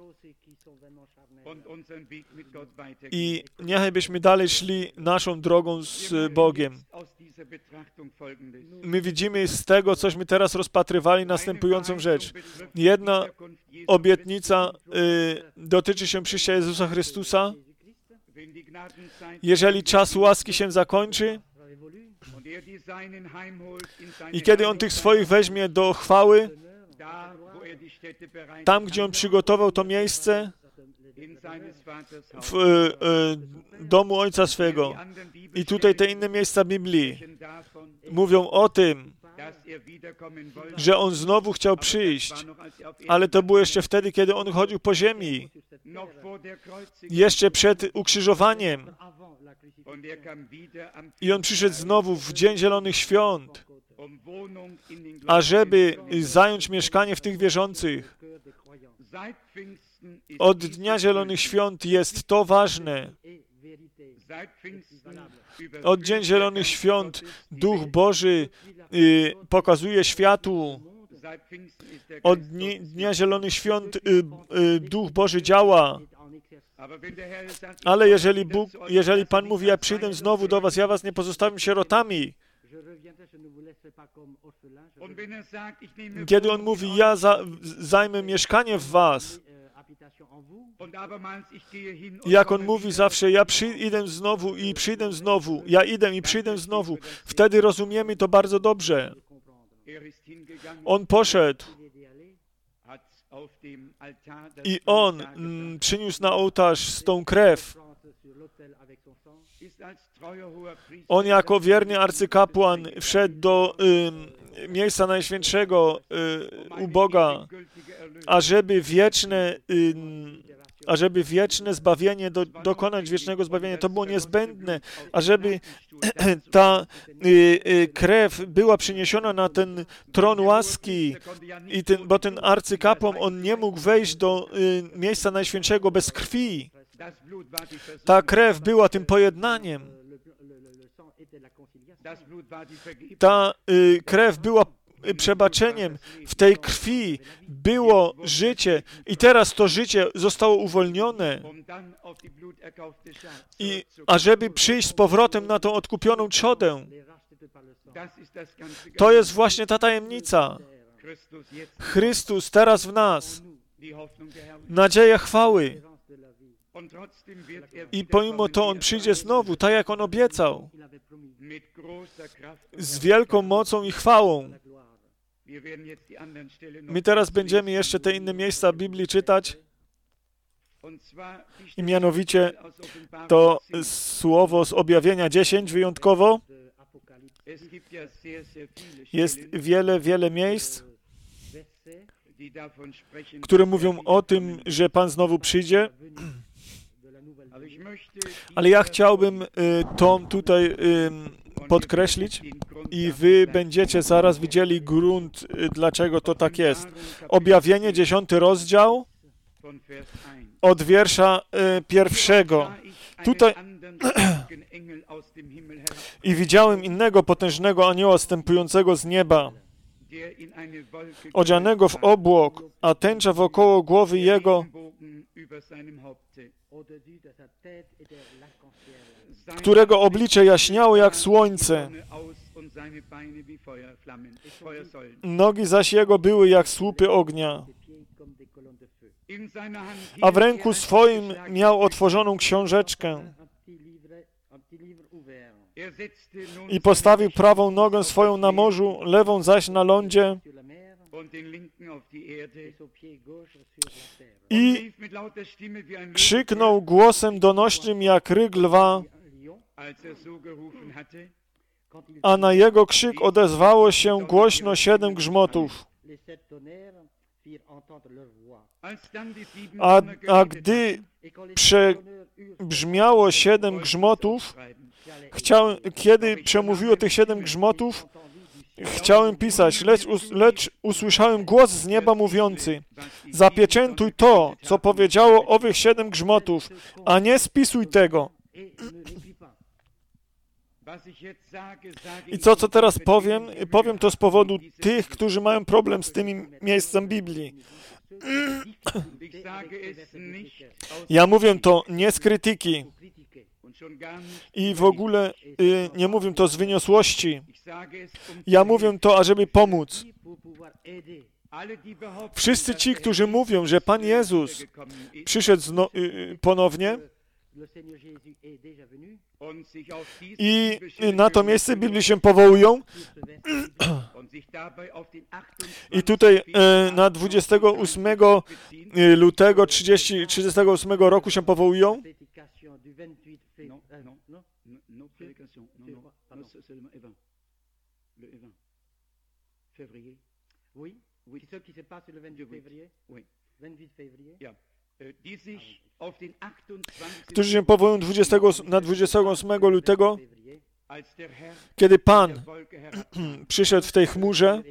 I niechaj byśmy dalej szli naszą drogą z Bogiem. My widzimy z tego, cośmy teraz rozpatrywali, następującą rzecz. Jedna obietnica dotyczy się przyjścia Jezusa Chrystusa. Jeżeli czas łaski się zakończy i kiedy On tych swoich weźmie do chwały, tam, gdzie On przygotował to miejsce, w domu Ojca swego. I tutaj te inne miejsca Biblii mówią o tym, że On znowu chciał przyjść, ale to było jeszcze wtedy, kiedy On chodził po ziemi, jeszcze przed ukrzyżowaniem. I On przyszedł znowu w Dzień Zielonych Świąt, ażeby zająć mieszkanie w tych wierzących. Od Dnia Zielonych Świąt jest to ważne. Od Dzień Zielonych Świąt Duch Boży pokazuje światu. Od Dnia Zielonych Świąt Duch Boży działa. Ale jeżeli Pan mówi, ja przyjdę znowu do was, ja was nie pozostawię sierotami. Kiedy On mówi, ja zajmę mieszkanie w was. Jak On mówi zawsze, ja idę znowu i przyjdę znowu, ja idę i przyjdę znowu. Wtedy rozumiemy to bardzo dobrze. On poszedł i On przyniósł na ołtarz tą krew. On jako wierny arcykapłan wszedł do miejsca najświętszego u Boga, ażeby wieczne zbawienie, dokonać wiecznego zbawienia. To było niezbędne, ażeby ta krew była przyniesiona na ten tron łaski, bo ten arcykapłan, on nie mógł wejść do miejsca najświętszego bez krwi. Ta krew była tym pojednaniem. Ta krew była przebaczeniem. W tej krwi było życie i teraz to życie zostało uwolnione. I ażeby przyjść z powrotem na tą odkupioną trzodę, To jest właśnie ta tajemnica. Chrystus teraz w nas. Nadzieja chwały. I pomimo to On przyjdzie znowu, tak jak On obiecał. Z wielką mocą i chwałą. My teraz będziemy jeszcze te inne miejsca Biblii czytać. I mianowicie to słowo z Objawienia 10 wyjątkowo. Jest wiele miejsc, które mówią o tym, że Pan znowu przyjdzie. Ale ja chciałbym to tutaj podkreślić i wy będziecie zaraz widzieli grunt, dlaczego to tak jest. Objawienie, 10 rozdział, od wiersza 1. Tutaj i widziałem innego potężnego anioła zstępującego z nieba, odzianego w obłok, a tęcza wokoło głowy jego, którego oblicze jaśniało jak słońce. Nogi zaś jego były jak słupy ognia. A w ręku swoim miał otworzoną książeczkę. I postawił prawą nogę swoją na morzu, lewą zaś na lądzie. I krzyknął głosem donośnym jak ryk lwa, a na jego krzyk odezwało się głośno 7 grzmotów. A gdy przebrzmiało 7 grzmotów, kiedy przemówiło tych 7 grzmotów, chciałem pisać, lecz usłyszałem głos z nieba mówiący: zapieczętuj to, co powiedziało owych 7 grzmotów, a nie spisuj tego. I co teraz powiem? Powiem to z powodu tych, którzy mają problem z tym miejscem Biblii. Ja mówię to nie z krytyki i w ogóle nie mówię to z wyniosłości. Ja mówię to, ażeby pomóc. Wszyscy ci, którzy mówią, że Pan Jezus przyszedł ponownie i na to miejsce Biblii się powołują, i tutaj na 28 lutego 38 roku się powołują. Którzy się powołują na 28 lutego, kiedy Pan przyszedł w tej chmurze,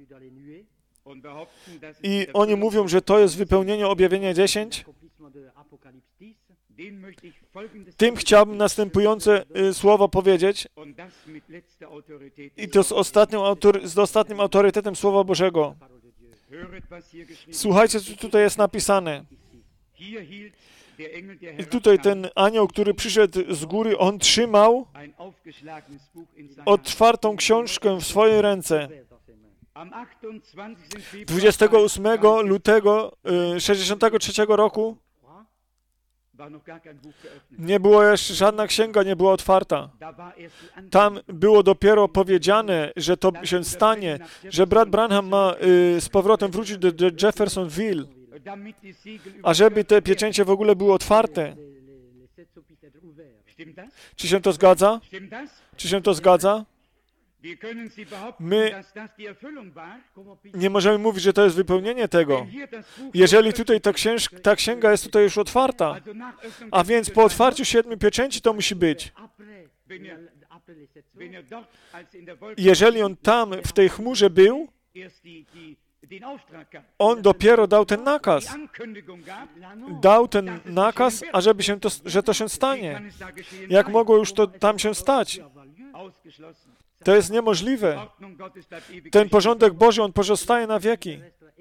i oni mówią, że to jest wypełnienie Objawienia 10. Tym chciałbym następujące słowo powiedzieć, i to z ostatnim autorytetem Słowa Bożego. Słuchajcie, co tutaj jest napisane. I tutaj ten anioł, który przyszedł z góry, on trzymał otwartą książkę w swojej ręce. 28 lutego 63 roku nie było jeszcze, żadna księga nie była otwarta. Tam było dopiero powiedziane, że to się stanie, że brat Branham ma z powrotem wrócić do Jeffersonville, a żeby te pieczęcie w ogóle były otwarte. Czy się to zgadza? Czy się to zgadza? My nie możemy mówić, że to jest wypełnienie tego. Jeżeli tutaj ta księga jest tutaj już otwarta, a więc po otwarciu 7 pieczęci to musi być. Jeżeli on tam w tej chmurze był, on dopiero dał ten nakaz. Dał ten nakaz, ażeby że to się stanie. Jak mogło już to tam się stać? To jest niemożliwe. Ten porządek Boży, on pozostaje na wieki.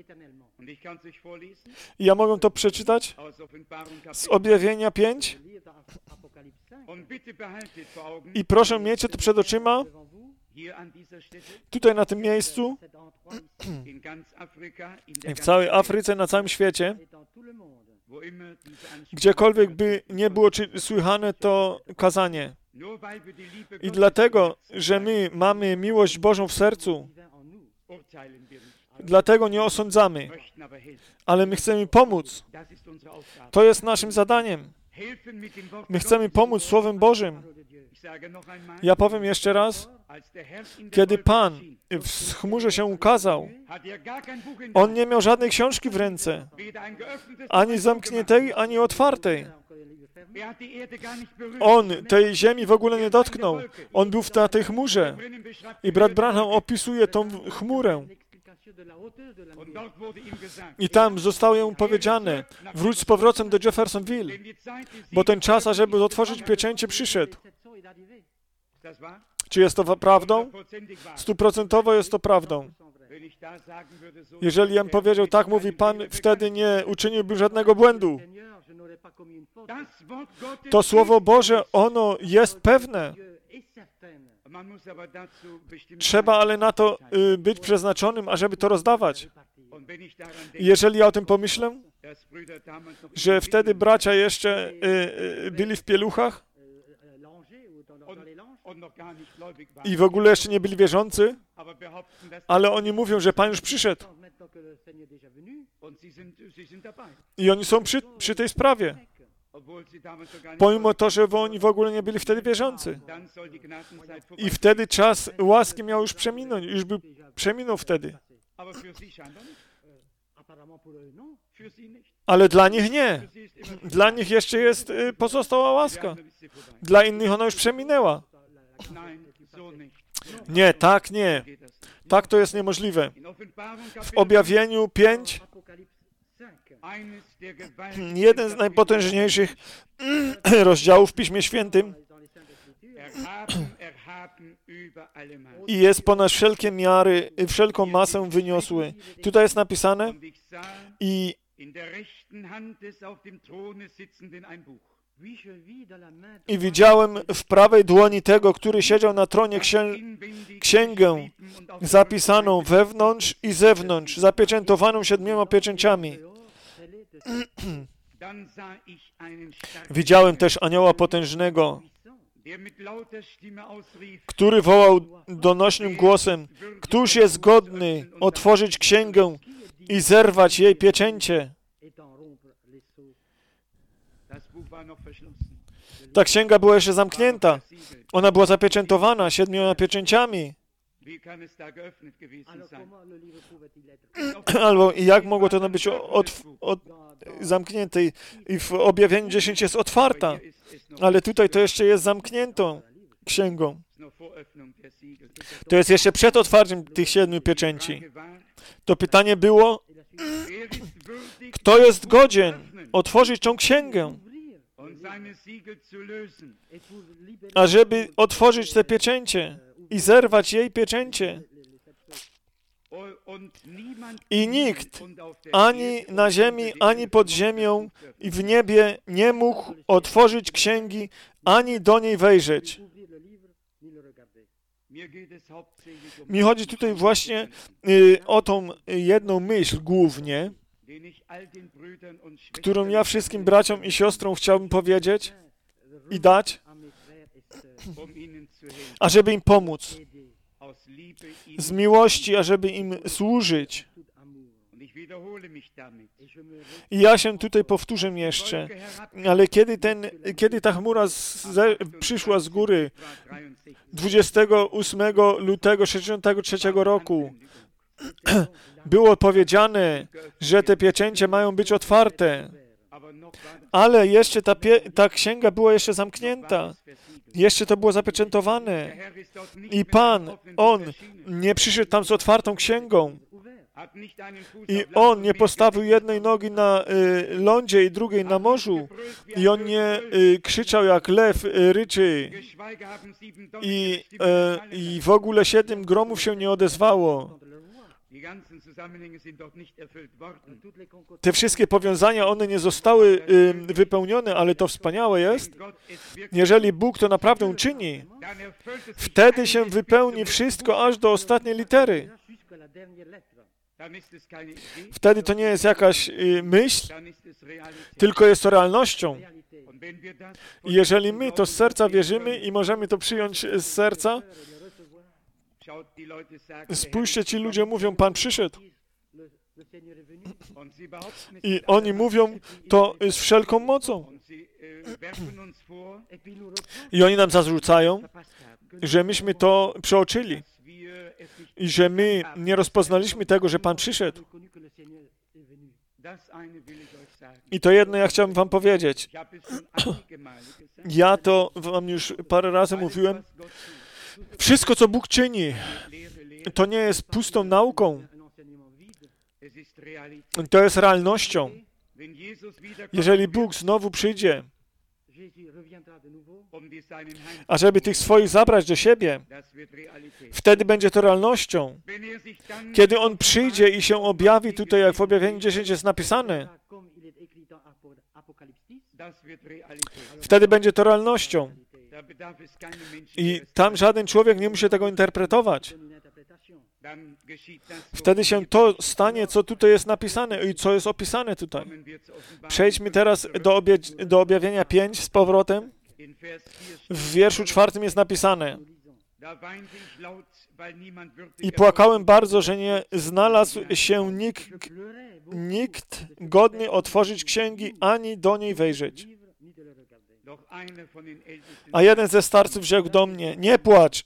I ja mogę to przeczytać z Objawienia 5. I proszę, miejcie to przed oczyma. Tutaj na tym miejscu, w całej Afryce, na całym świecie, gdziekolwiek by nie było słychane to kazanie. I dlatego, że my mamy miłość Bożą w sercu, dlatego nie osądzamy, ale my chcemy pomóc. To jest naszym zadaniem. My chcemy pomóc Słowem Bożym. Ja powiem jeszcze raz, kiedy Pan w chmurze się ukazał, On nie miał żadnej książki w ręce, ani zamkniętej, ani otwartej. On tej ziemi w ogóle nie dotknął. On był na tej chmurze. I brat Branham opisuje tą chmurę. I tam zostało jemu powiedziane, wróć z powrotem do Jeffersonville, bo ten czas, ażeby otworzyć pieczęcie, przyszedł. Czy jest to prawdą? 100% jest to prawdą. Jeżeli ja bym powiedział, tak mówi Pan, wtedy nie uczyniłbym żadnego błędu. To Słowo Boże, ono jest pewne. Trzeba ale na to być przeznaczonym, ażeby to rozdawać. I jeżeli ja o tym pomyślę, że wtedy bracia jeszcze byli w pieluchach i w ogóle jeszcze nie byli wierzący, ale oni mówią, że Pan już przyszedł. I oni są przy tej sprawie. Pomimo to, że oni w ogóle nie byli wtedy wierzący. I wtedy czas łaski miał już przeminąć, już był przeminął wtedy. Ale dla nich nie. Dla nich jeszcze jest pozostała łaska. Dla innych ona już przeminęła. Nie, tak nie. Tak to jest niemożliwe. W Objawieniu 5 jeden z najpotężniejszych rozdziałów w Piśmie Świętym i jest ponad wszelkie miary, wszelką masę wyniosły. Tutaj jest napisane i widziałem w prawej dłoni tego, który siedział na tronie, księgę zapisaną wewnątrz i zewnątrz, zapieczętowaną 7 pieczęciami. Widziałem też anioła potężnego, który wołał donośnym głosem, któż jest godny otworzyć księgę i zerwać jej pieczęcie. Ta księga była jeszcze zamknięta. Ona była zapieczętowana 7 pieczęciami. Albo jak mogło to być zamknięte? I w Objawieniu 10 jest otwarta, ale tutaj to jeszcze jest zamkniętą księgą. To jest jeszcze przed otwarciem tych 7 pieczęci. To pytanie było, kto jest godzien otworzyć tą księgę, ażeby otworzyć te pieczęcie i zerwać jej pieczęcie. I nikt ani na ziemi, ani pod ziemią i w niebie nie mógł otworzyć księgi, ani do niej wejrzeć. Mi chodzi tutaj właśnie o tą jedną myśl głównie, którą ja wszystkim braciom i siostrom chciałbym powiedzieć i dać, ażeby im pomóc. Z miłości, ażeby im służyć. I ja się tutaj powtórzę jeszcze, ale kiedy ta chmura przyszła z góry 28 lutego 1963 roku, było powiedziane, że te pieczęcie mają być otwarte, ale jeszcze ta księga była jeszcze zamknięta. Jeszcze to było zapieczętowane. I Pan, On nie przyszedł tam z otwartą księgą. I On nie postawił jednej nogi na lądzie i drugiej na morzu. I On nie krzyczał jak lew, ryczy. I w ogóle 7 gromów się nie odezwało. Te wszystkie powiązania, one nie zostały wypełnione, ale to wspaniałe jest. Jeżeli Bóg to naprawdę uczyni, wtedy się wypełni wszystko aż do ostatniej litery. Wtedy to nie jest jakaś myśl, tylko jest to realnością. I jeżeli my to z serca wierzymy i możemy to przyjąć z serca, spójrzcie, ci ludzie mówią, Pan przyszedł. I oni mówią to z wszelką mocą. I oni nam zarzucają, że myśmy to przeoczyli. I że my nie rozpoznaliśmy tego, że Pan przyszedł. I to jedno ja chciałbym wam powiedzieć. Ja to wam już parę razy mówiłem. Wszystko, co Bóg czyni, to nie jest pustą nauką. To jest realnością. Jeżeli Bóg znowu przyjdzie, ażeby tych swoich zabrać do siebie, wtedy będzie to realnością. Kiedy On przyjdzie i się objawi tutaj, jak w Objawieniu 10 jest napisane, wtedy będzie to realnością. I tam żaden człowiek nie musi tego interpretować. Wtedy się to stanie, co tutaj jest napisane i co jest opisane tutaj. Przejdźmy teraz do Objawienia 5 z powrotem. W wierszu 4 jest napisane: i płakałem bardzo, że nie znalazł się nikt godny otworzyć księgi, ani do niej wejrzeć. A jeden ze starców rzekł do mnie: nie płacz.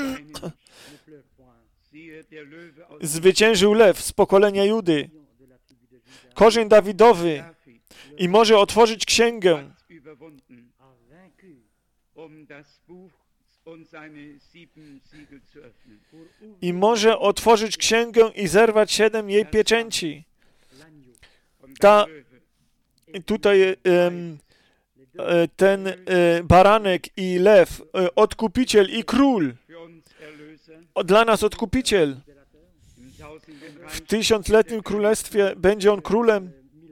Zwyciężył lew z pokolenia Judy, korzeń Dawidowy, i może otworzyć księgę. I może otworzyć księgę i zerwać 7 jej pieczęci. Tutaj ten baranek i lew, odkupiciel i król, dla nas odkupiciel. W 1000-letnim królestwie będzie on królem.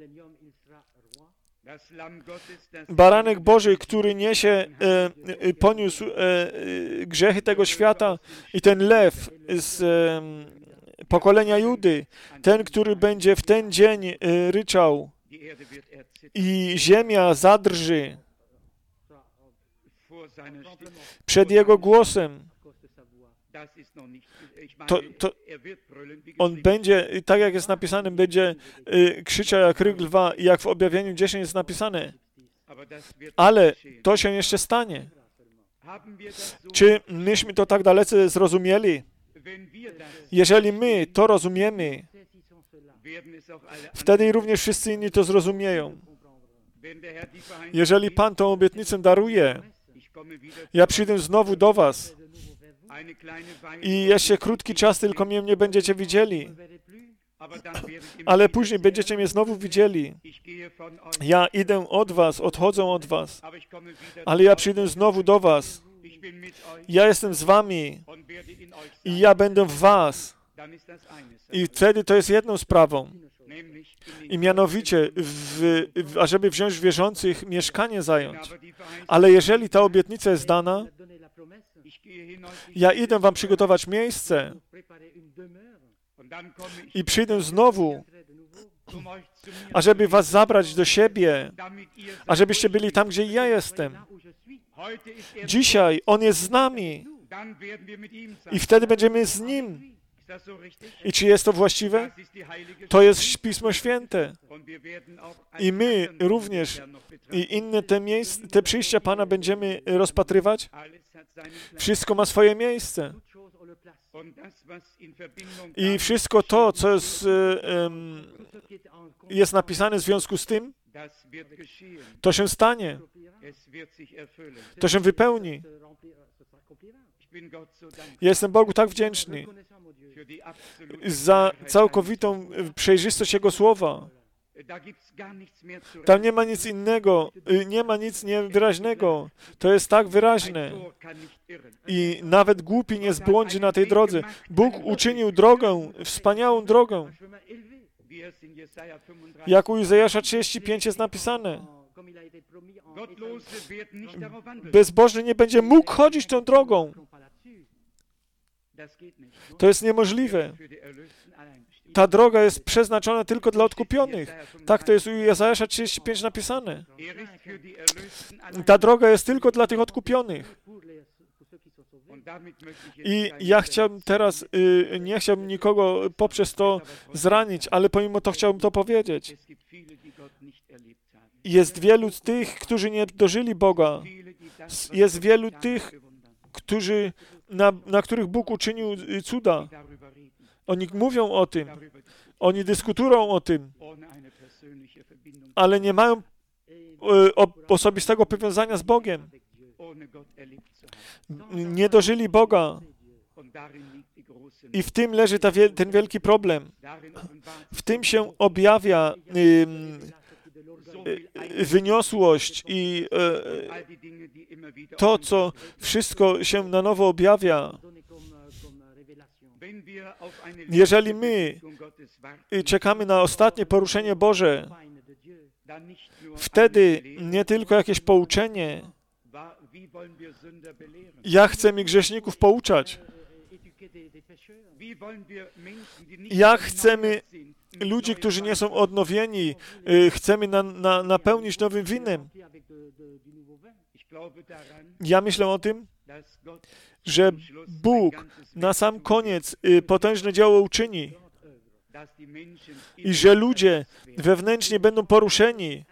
Baranek Boży, który poniósł grzechy tego świata, i ten lew z pokolenia Judy, ten, który będzie w ten dzień ryczał i ziemia zadrży przed jego głosem. On będzie, tak jak jest napisane, będzie krzyczał jak ryk lwa, jak w Objawieniu 10 jest napisane. Ale to się jeszcze stanie. Czy myśmy to tak dalece zrozumieli? Jeżeli my to rozumiemy, wtedy również wszyscy inni to zrozumieją. Jeżeli Pan tą obietnicę daruje, ja przyjdę znowu do was i jeszcze krótki czas tylko mnie nie będziecie widzieli, ale później będziecie mnie znowu widzieli. Ja idę od was, odchodzę od was, ale ja przyjdę znowu do was. Ja jestem z wami i ja będę w was. I wtedy to jest jedną sprawą. I mianowicie, ażeby wziąć wierzących, mieszkanie zająć. Ale jeżeli ta obietnica jest dana, ja idę wam przygotować miejsce i przyjdę znowu, ażeby was zabrać do siebie, ażebyście byli tam, gdzie ja jestem. Dzisiaj On jest z nami i wtedy będziemy z Nim. I czy jest to właściwe? To jest Pismo Święte. I my również i inne te przyjścia Pana będziemy rozpatrywać. Wszystko ma swoje miejsce. I wszystko to, co jest napisane w związku z tym, to się stanie. To się wypełni. Jestem Bogu tak wdzięczny za całkowitą przejrzystość Jego Słowa. Tam nie ma nic innego, nie ma nic niewyraźnego. To jest tak wyraźne. I nawet głupi nie zbłądzi na tej drodze. Bóg uczynił drogę, wspaniałą drogę. Jak u Izajasza 35 jest napisane. Bezbożny nie będzie mógł chodzić tą drogą. To jest niemożliwe. Ta droga jest przeznaczona tylko dla odkupionych. Tak to jest u Izajasza 35 napisane. Ta droga jest tylko dla tych odkupionych. I ja chciałbym teraz, nie chciałbym nikogo poprzez to zranić, ale pomimo to chciałbym to powiedzieć. Jest wielu tych, którzy nie dożyli Boga. Jest wielu tych, na których Bóg uczynił cuda. Oni mówią o tym. Oni dyskutują o tym. Ale nie mają osobistego powiązania z Bogiem. Nie dożyli Boga. I w tym leży ten wielki problem. W tym się objawia wyniosłość i to, co wszystko się na nowo objawia. Jeżeli my czekamy na ostatnie poruszenie Boże, wtedy nie tylko jakieś pouczenie. Jak chcemy grzeszników pouczać? Jak chcemy ludzi, którzy nie są odnowieni, chcemy napełnić nowym winem? Ja myślę o tym, że Bóg na sam koniec potężne dzieło uczyni i że ludzie wewnętrznie będą poruszeni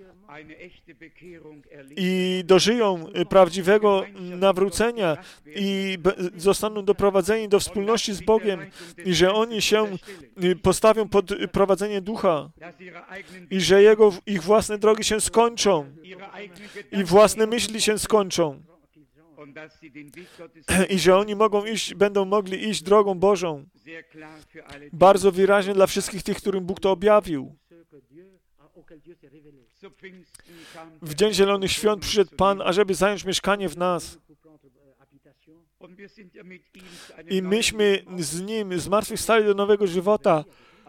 i dożyją prawdziwego nawrócenia i zostaną doprowadzeni do wspólności z Bogiem i że oni się postawią pod prowadzenie Ducha i że ich własne drogi się skończą i własne myśli się skończą i że oni będą mogli iść drogą Bożą. Bardzo wyraźnie dla wszystkich tych, którym Bóg to objawił. W Dzień Zielonych Świąt przyszedł Pan, ażeby zająć mieszkanie w nas. I myśmy z Nim zmartwychwstali do nowego żywota.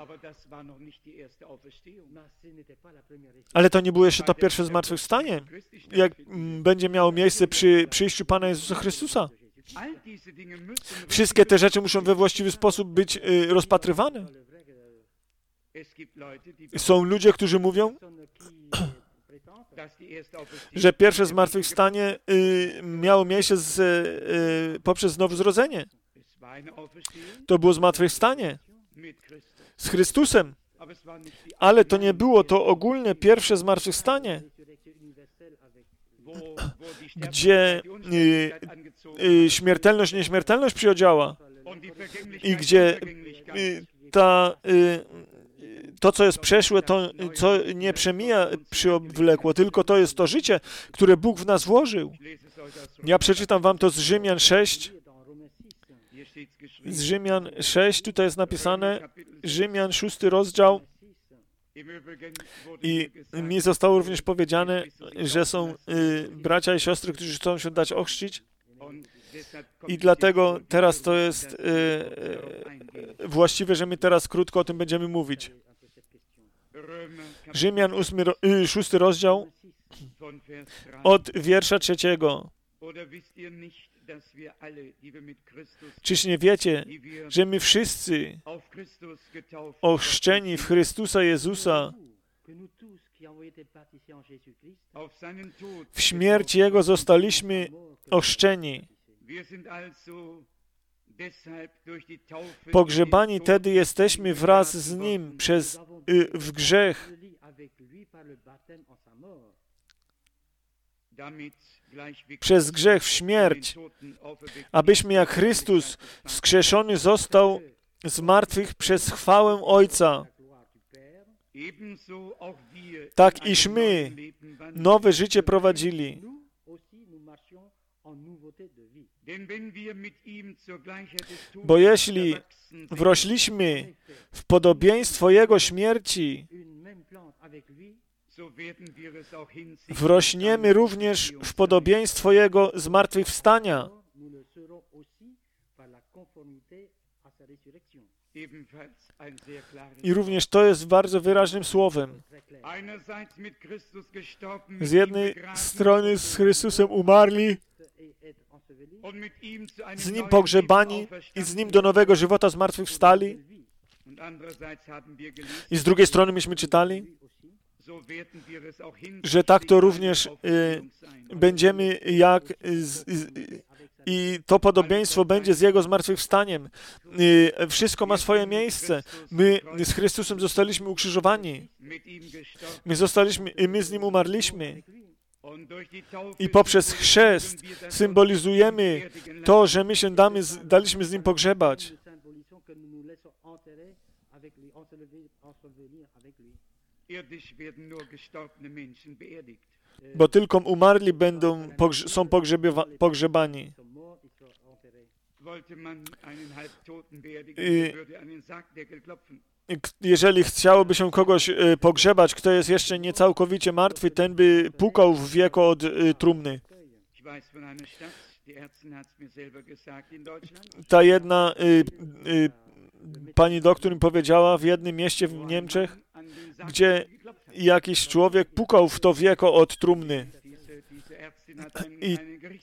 Ale to nie było jeszcze to pierwsze zmartwychwstanie, jak będzie miało miejsce przy przyjściu Pana Jezusa Chrystusa. Wszystkie te rzeczy muszą we właściwy sposób być rozpatrywane. Są ludzie, którzy mówią, że pierwsze zmartwychwstanie miało miejsce poprzez znowu-zrodzenie. To było zmartwychwstanie z Chrystusem. Ale to nie było to ogólne pierwsze zmartwychwstanie, gdzie śmiertelność, nieśmiertelność przyodziała i gdzie to, co jest przeszłe, to, co nie przemija, przywlekło, tylko to jest to życie, które Bóg w nas włożył. Ja przeczytam wam to z Rzymian 6. Z Rzymian 6, tutaj jest napisane, Rzymian 6 rozdział. I mi zostało również powiedziane, że są bracia i siostry, którzy chcą się dać ochrzcić. I dlatego teraz to jest właściwe, że my teraz krótko o tym będziemy mówić. Rzymian 6 rozdział od wiersza 3. Czyż nie wiecie, że my wszyscy ochrzczeni w Chrystusa Jezusa w śmierć Jego zostaliśmy ochrzczeni. Pogrzebani tedy jesteśmy wraz z Nim w grzech, przez grzech w śmierć, abyśmy jak Chrystus wskrzeszony został z martwych przez chwałę Ojca. Tak iż my nowe życie prowadzili. Bo jeśli wrośliśmy w podobieństwo Jego śmierci, wrośniemy również w podobieństwo Jego zmartwychwstania. I również to jest bardzo wyraźnym słowem. Z jednej strony z Chrystusem umarli, z Nim pogrzebani i z Nim do nowego żywota zmartwychwstali. I z drugiej strony myśmy czytali, że tak to również będziemy i to podobieństwo będzie z Jego zmartwychwstaniem. Wszystko ma swoje miejsce. My z Chrystusem zostaliśmy ukrzyżowani. My z Nim umarliśmy. I poprzez chrzest symbolizujemy to, że my się daliśmy z Nim pogrzebać. Bo tylko umarli są pogrzebani. Jeżeli chciałoby się kogoś pogrzebać, kto jest jeszcze niecałkowicie martwy, ten by pukał w wieko od trumny. Ta jedna pani doktor mi powiedziała w jednym mieście w Niemczech, gdzie jakiś człowiek pukał w to wieko od trumny. I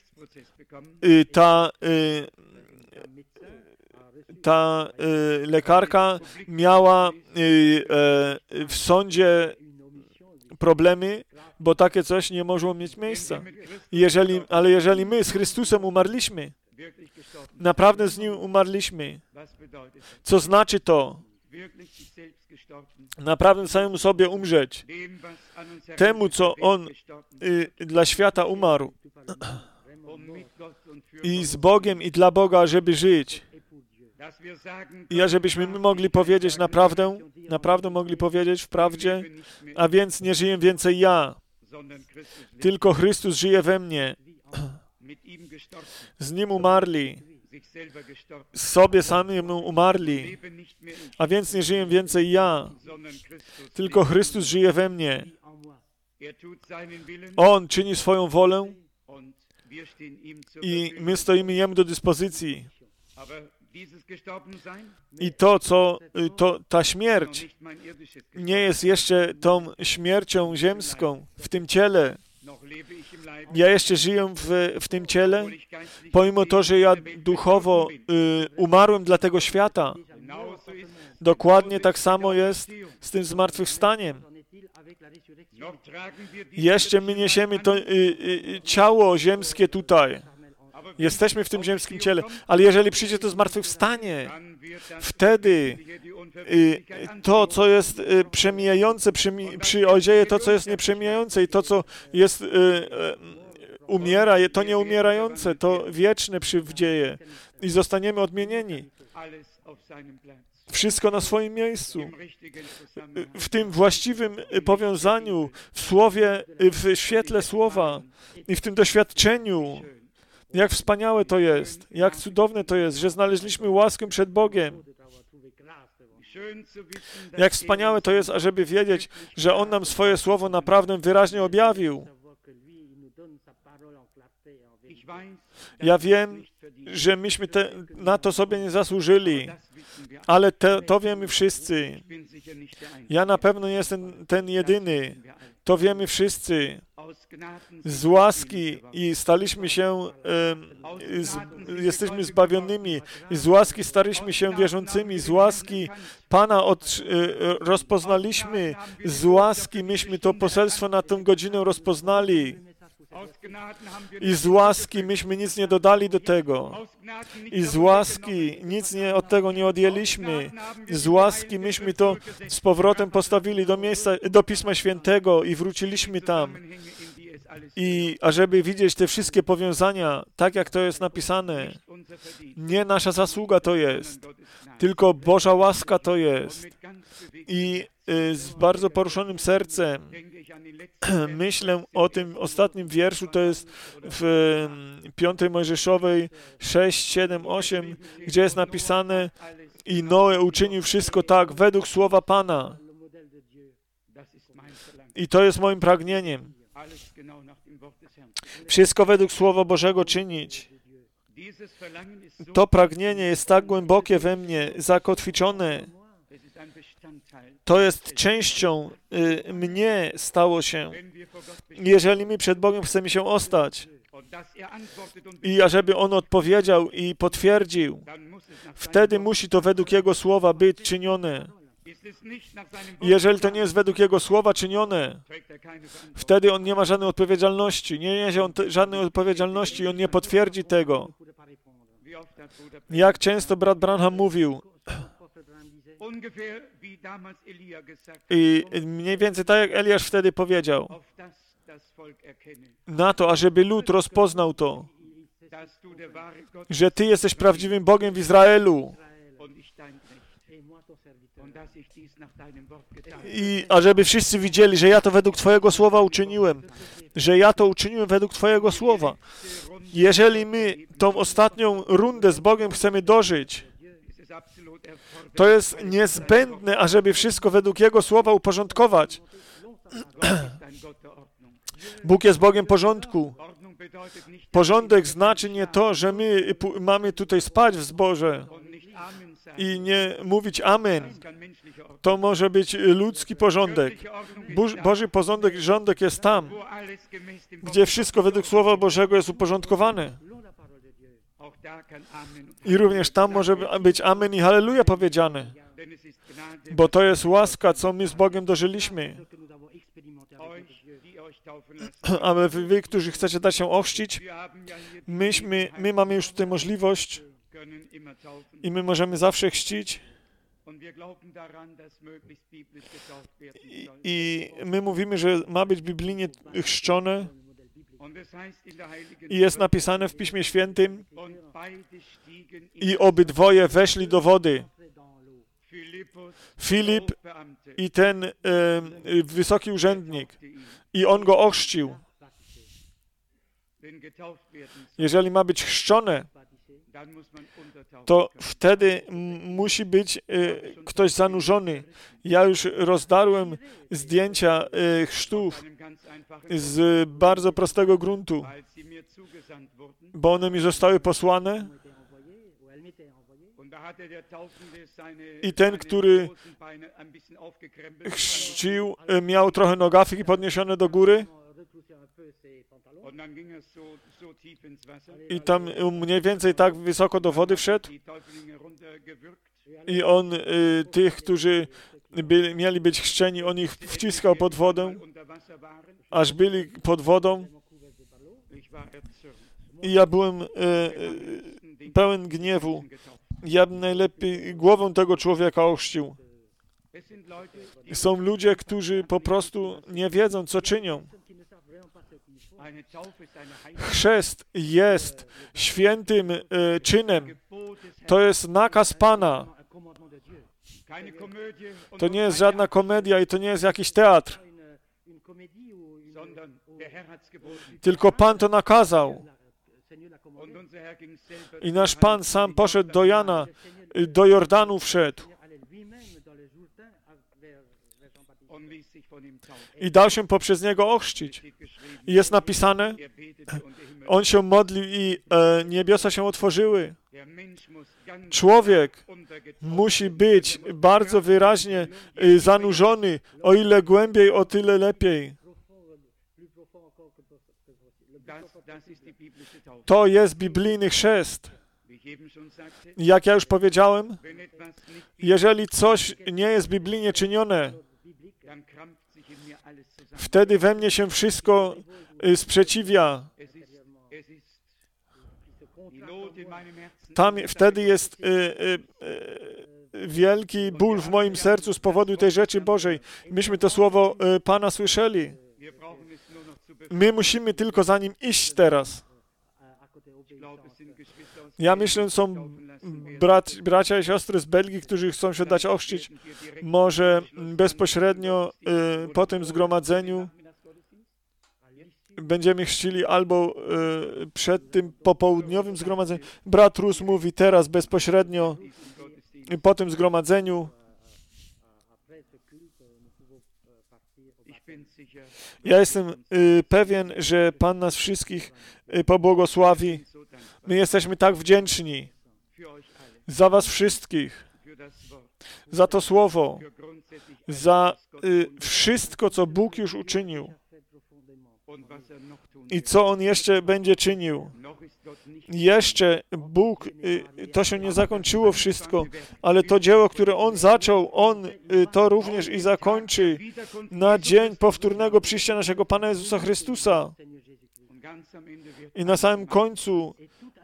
ta lekarka miała w sądzie problemy, bo takie coś nie mogło mieć miejsca. Ale jeżeli my z Chrystusem umarliśmy, naprawdę z Nim umarliśmy, co znaczy to? Naprawdę samemu sobie umrzeć. Temu, co On dla świata umarł. I z Bogiem, i dla Boga, żeby żyć. I żebyśmy my mogli powiedzieć naprawdę mogli powiedzieć w prawdzie, a więc nie żyję więcej ja, tylko Chrystus żyje we mnie. Z Nim umarli, sobie samym umarli, a więc nie żyję więcej ja, tylko Chrystus żyje we mnie. On czyni swoją wolę i my stoimy Jemu do dyspozycji. I ta śmierć nie jest jeszcze tą śmiercią ziemską w tym ciele. Ja jeszcze żyję w tym ciele, pomimo to, że ja duchowo umarłem dla tego świata. Dokładnie tak samo jest z tym zmartwychwstaniem. Jeszcze my niesiemy to ciało ziemskie tutaj. Jesteśmy w tym ziemskim ciele, ale jeżeli przyjdzie to zmartwychwstanie, wtedy to, co jest przemijające, przydzieje to, co jest nieprzemijające i to, co jest umiera, to nieumierające, to wieczne przywdzieje i zostaniemy odmienieni. Wszystko na swoim miejscu. W tym właściwym powiązaniu, w słowie, w świetle słowa i w tym doświadczeniu. Jak wspaniałe to jest, jak cudowne to jest, że znaleźliśmy łaskę przed Bogiem. Jak wspaniałe to jest, ażeby wiedzieć, że On nam swoje słowo naprawdę wyraźnie objawił. Ja wiem, że myśmy na to sobie nie zasłużyli, ale to wiemy wszyscy. Ja na pewno nie jestem ten jedyny. To wiemy wszyscy. Z łaski i staliśmy się, jesteśmy zbawionymi. Z łaski staliśmy się wierzącymi. Z łaski Pana rozpoznaliśmy. Z łaski myśmy to poselstwo na tę godzinę rozpoznali. I z łaski myśmy nic nie dodali do tego. I z łaski nic od tego nie odjęliśmy. Z łaski myśmy to z powrotem postawili do Pisma Świętego i wróciliśmy tam. I ażeby widzieć te wszystkie powiązania, tak jak to jest napisane, nie nasza zasługa to jest, tylko Boża łaska to jest. I z bardzo poruszonym sercem myślę o tym ostatnim wierszu, to jest w 5 Mojżeszowej 6, 7, 8, gdzie jest napisane: i Noe uczynił wszystko tak według słowa Pana. I to jest moim pragnieniem. Wszystko według Słowa Bożego czynić. To pragnienie jest tak głębokie we mnie, zakotwiczone. To jest częścią mnie stało się. Jeżeli my przed Bogiem chcemy się ostać i ażeby On odpowiedział i potwierdził, wtedy musi to według Jego Słowa być czynione. Jeżeli to nie jest według Jego Słowa czynione, wtedy On nie ma żadnej odpowiedzialności. Nie niesie On żadnej odpowiedzialności i On nie potwierdzi tego. Jak często brat Branham mówił, i mniej więcej tak jak Eliasz wtedy powiedział, na to, ażeby lud rozpoznał to, że Ty jesteś prawdziwym Bogiem w Izraelu i ażeby wszyscy widzieli, że ja to według Twojego Słowa uczyniłem, że ja to uczyniłem według Twojego Słowa. Jeżeli my tą ostatnią rundę z Bogiem chcemy dożyć, to jest niezbędne, ażeby wszystko według Jego Słowa uporządkować. Bóg jest Bogiem porządku. Porządek znaczy nie to, że my mamy tutaj spać w zborze i nie mówić amen. To może być ludzki porządek. Boży porządek jest tam, gdzie wszystko według Słowa Bożego jest uporządkowane. I również tam może być amen i halleluja powiedziane. Bo to jest łaska, co my z Bogiem dożyliśmy. Ale wy, którzy chcecie dać się ochrzcić, my mamy już tutaj możliwość i my możemy zawsze chrzcić. I my mówimy, że ma być biblijnie chrzczone. I jest napisane w Piśmie Świętym i obydwoje weszli do wody. Filip i ten wysoki urzędnik. I on go ochrzcił. Jeżeli ma być chrzczone, to wtedy musi być ktoś zanurzony. Ja już rozdarłem zdjęcia chrztów z bardzo prostego gruntu, bo one mi zostały posłane i ten, który chrzcił, miał trochę nogawki podniesione do góry i tam mniej więcej tak wysoko do wody wszedł i on tych, którzy mieli być chrzczeni, on ich wciskał pod wodę, aż byli pod wodą i ja byłem pełen gniewu. Ja bym najlepiej głową tego człowieka ochrzcił. Są ludzie, którzy po prostu nie wiedzą, co czynią. Chrzest jest świętym czynem. To jest nakaz Pana. To nie jest żadna komedia i to nie jest jakiś teatr. Tylko Pan to nakazał. I nasz Pan sam poszedł do Jana, do Jordanu wszedł. I dał się poprzez niego ochrzcić. I jest napisane, on się modlił i niebiosa się otworzyły. Człowiek musi być bardzo wyraźnie zanurzony, o ile głębiej, o tyle lepiej. To jest biblijny chrzest. Jak ja już powiedziałem, jeżeli coś nie jest biblijnie czynione, wtedy we mnie się wszystko sprzeciwia. Tam wtedy jest wielki ból w moim sercu z powodu tej rzeczy Bożej. Myśmy to słowo Pana słyszeli. My musimy tylko za nim iść teraz. Ja myślę, że są bracia i siostry z Belgii, którzy chcą się dać ochrzcić. Może bezpośrednio po tym zgromadzeniu będziemy chrzcili albo przed tym popołudniowym zgromadzeniem. Brat Rus mówi teraz bezpośrednio po tym zgromadzeniu. Ja jestem pewien, że Pan nas wszystkich pobłogosławi. My jesteśmy tak wdzięczni za was wszystkich, za to słowo, za wszystko, co Bóg już uczynił i co On jeszcze będzie czynił. Jeszcze Bóg, to się nie zakończyło wszystko, ale to dzieło, które On zaczął, On to również i zakończy na dzień powtórnego przyjścia naszego Pana Jezusa Chrystusa. I na samym końcu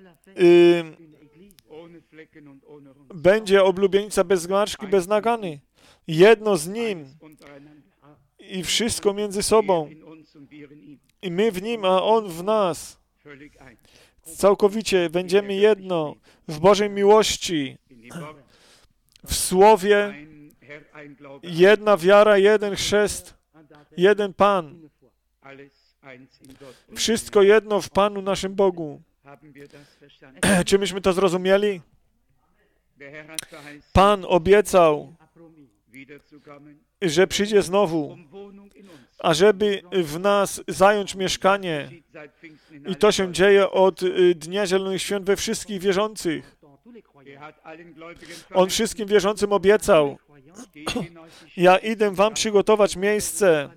będzie oblubienica bez zmarszczki, bez nagany. Jedno z Nim i wszystko między sobą. I my w Nim, a On w nas. Całkowicie będziemy jedno w Bożej miłości, w Słowie, jedna wiara, jeden chrzest, jeden Pan. Wszystko jedno w Panu naszym Bogu. Czy myśmy to zrozumieli? Pan obiecał, że przyjdzie znowu, ażeby w nas zająć mieszkanie. I to się dzieje od Dnia Zielonych Świąt we wszystkich wierzących. On wszystkim wierzącym obiecał: ja idę wam przygotować miejsce.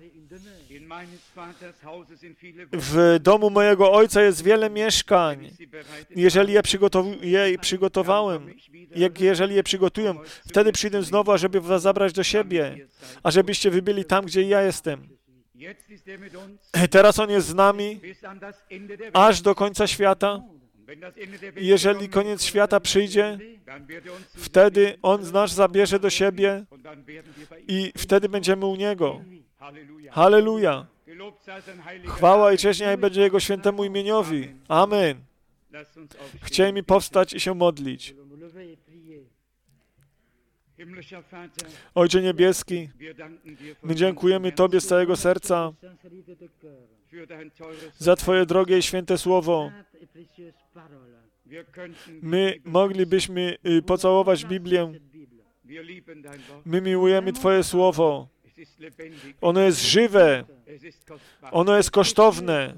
W domu mojego Ojca jest wiele mieszkań. Jeżeli je przygotowałem, jeżeli je przygotuję, wtedy przyjdę znowu, ażeby was zabrać do siebie, ażebyście wy byli tam, gdzie ja jestem. Teraz On jest z nami aż do końca świata. Jeżeli koniec świata przyjdzie, wtedy On nas zabierze do siebie i wtedy będziemy u Niego. Halleluja! Chwała i cześć niech będzie Jego świętemu imieniowi. Amen. Chcieli powstać i się modlić. Ojcze Niebieski, my dziękujemy Tobie z całego serca za Twoje drogie i święte słowo. My moglibyśmy pocałować Biblię. My miłujemy Twoje słowo. Ono jest żywe. Ono jest kosztowne.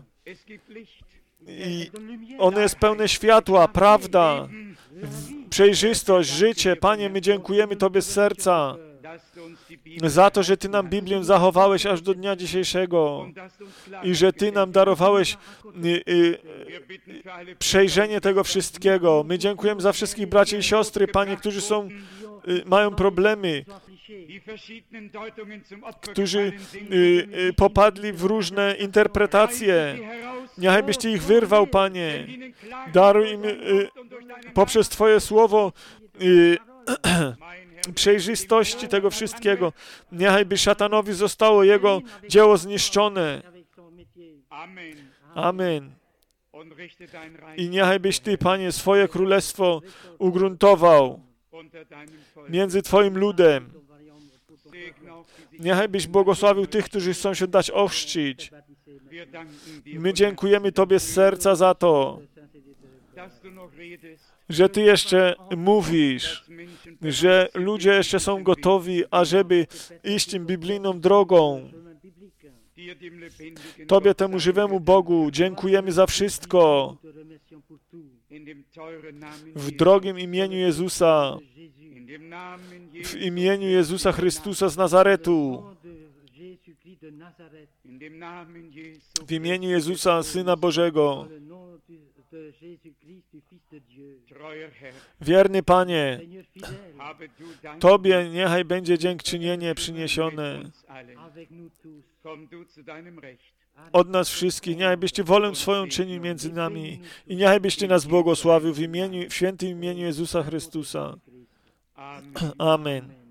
I ono jest pełne światła, prawda, przejrzystość, życie. Panie, my dziękujemy Tobie z serca za to, że Ty nam Biblię zachowałeś aż do dnia dzisiejszego i że Ty nam darowałeś przejrzenie tego wszystkiego. My dziękujemy za wszystkich braci i siostry, Panie, którzy mają problemy, którzy popadli w różne interpretacje. Niechaj byś Ty ich wyrwał, Panie. Daruj im poprzez Twoje słowo przejrzystości tego wszystkiego. Niechaj by szatanowi zostało jego dzieło zniszczone. Amen. I niechaj byś Ty, Panie, swoje królestwo ugruntował między Twoim ludem. Niechaj byś błogosławił tych, którzy chcą się dać ochrzcić. My dziękujemy Tobie z serca za to, że Ty jeszcze mówisz, że ludzie jeszcze są gotowi, ażeby iść tym biblijną drogą. Tobie, temu żywemu Bogu, dziękujemy za wszystko. W drogim imieniu Jezusa, w imieniu Jezusa Chrystusa z Nazaretu, w imieniu Jezusa, Syna Bożego. Wierny Panie, Tobie niechaj będzie dziękczynienie przyniesione od nas wszystkich. Niechaj byś Ty wolę swoją czynił między nami i niechaj byś Ty nas błogosławił w świętym imieniu Jezusa Chrystusa. Amen.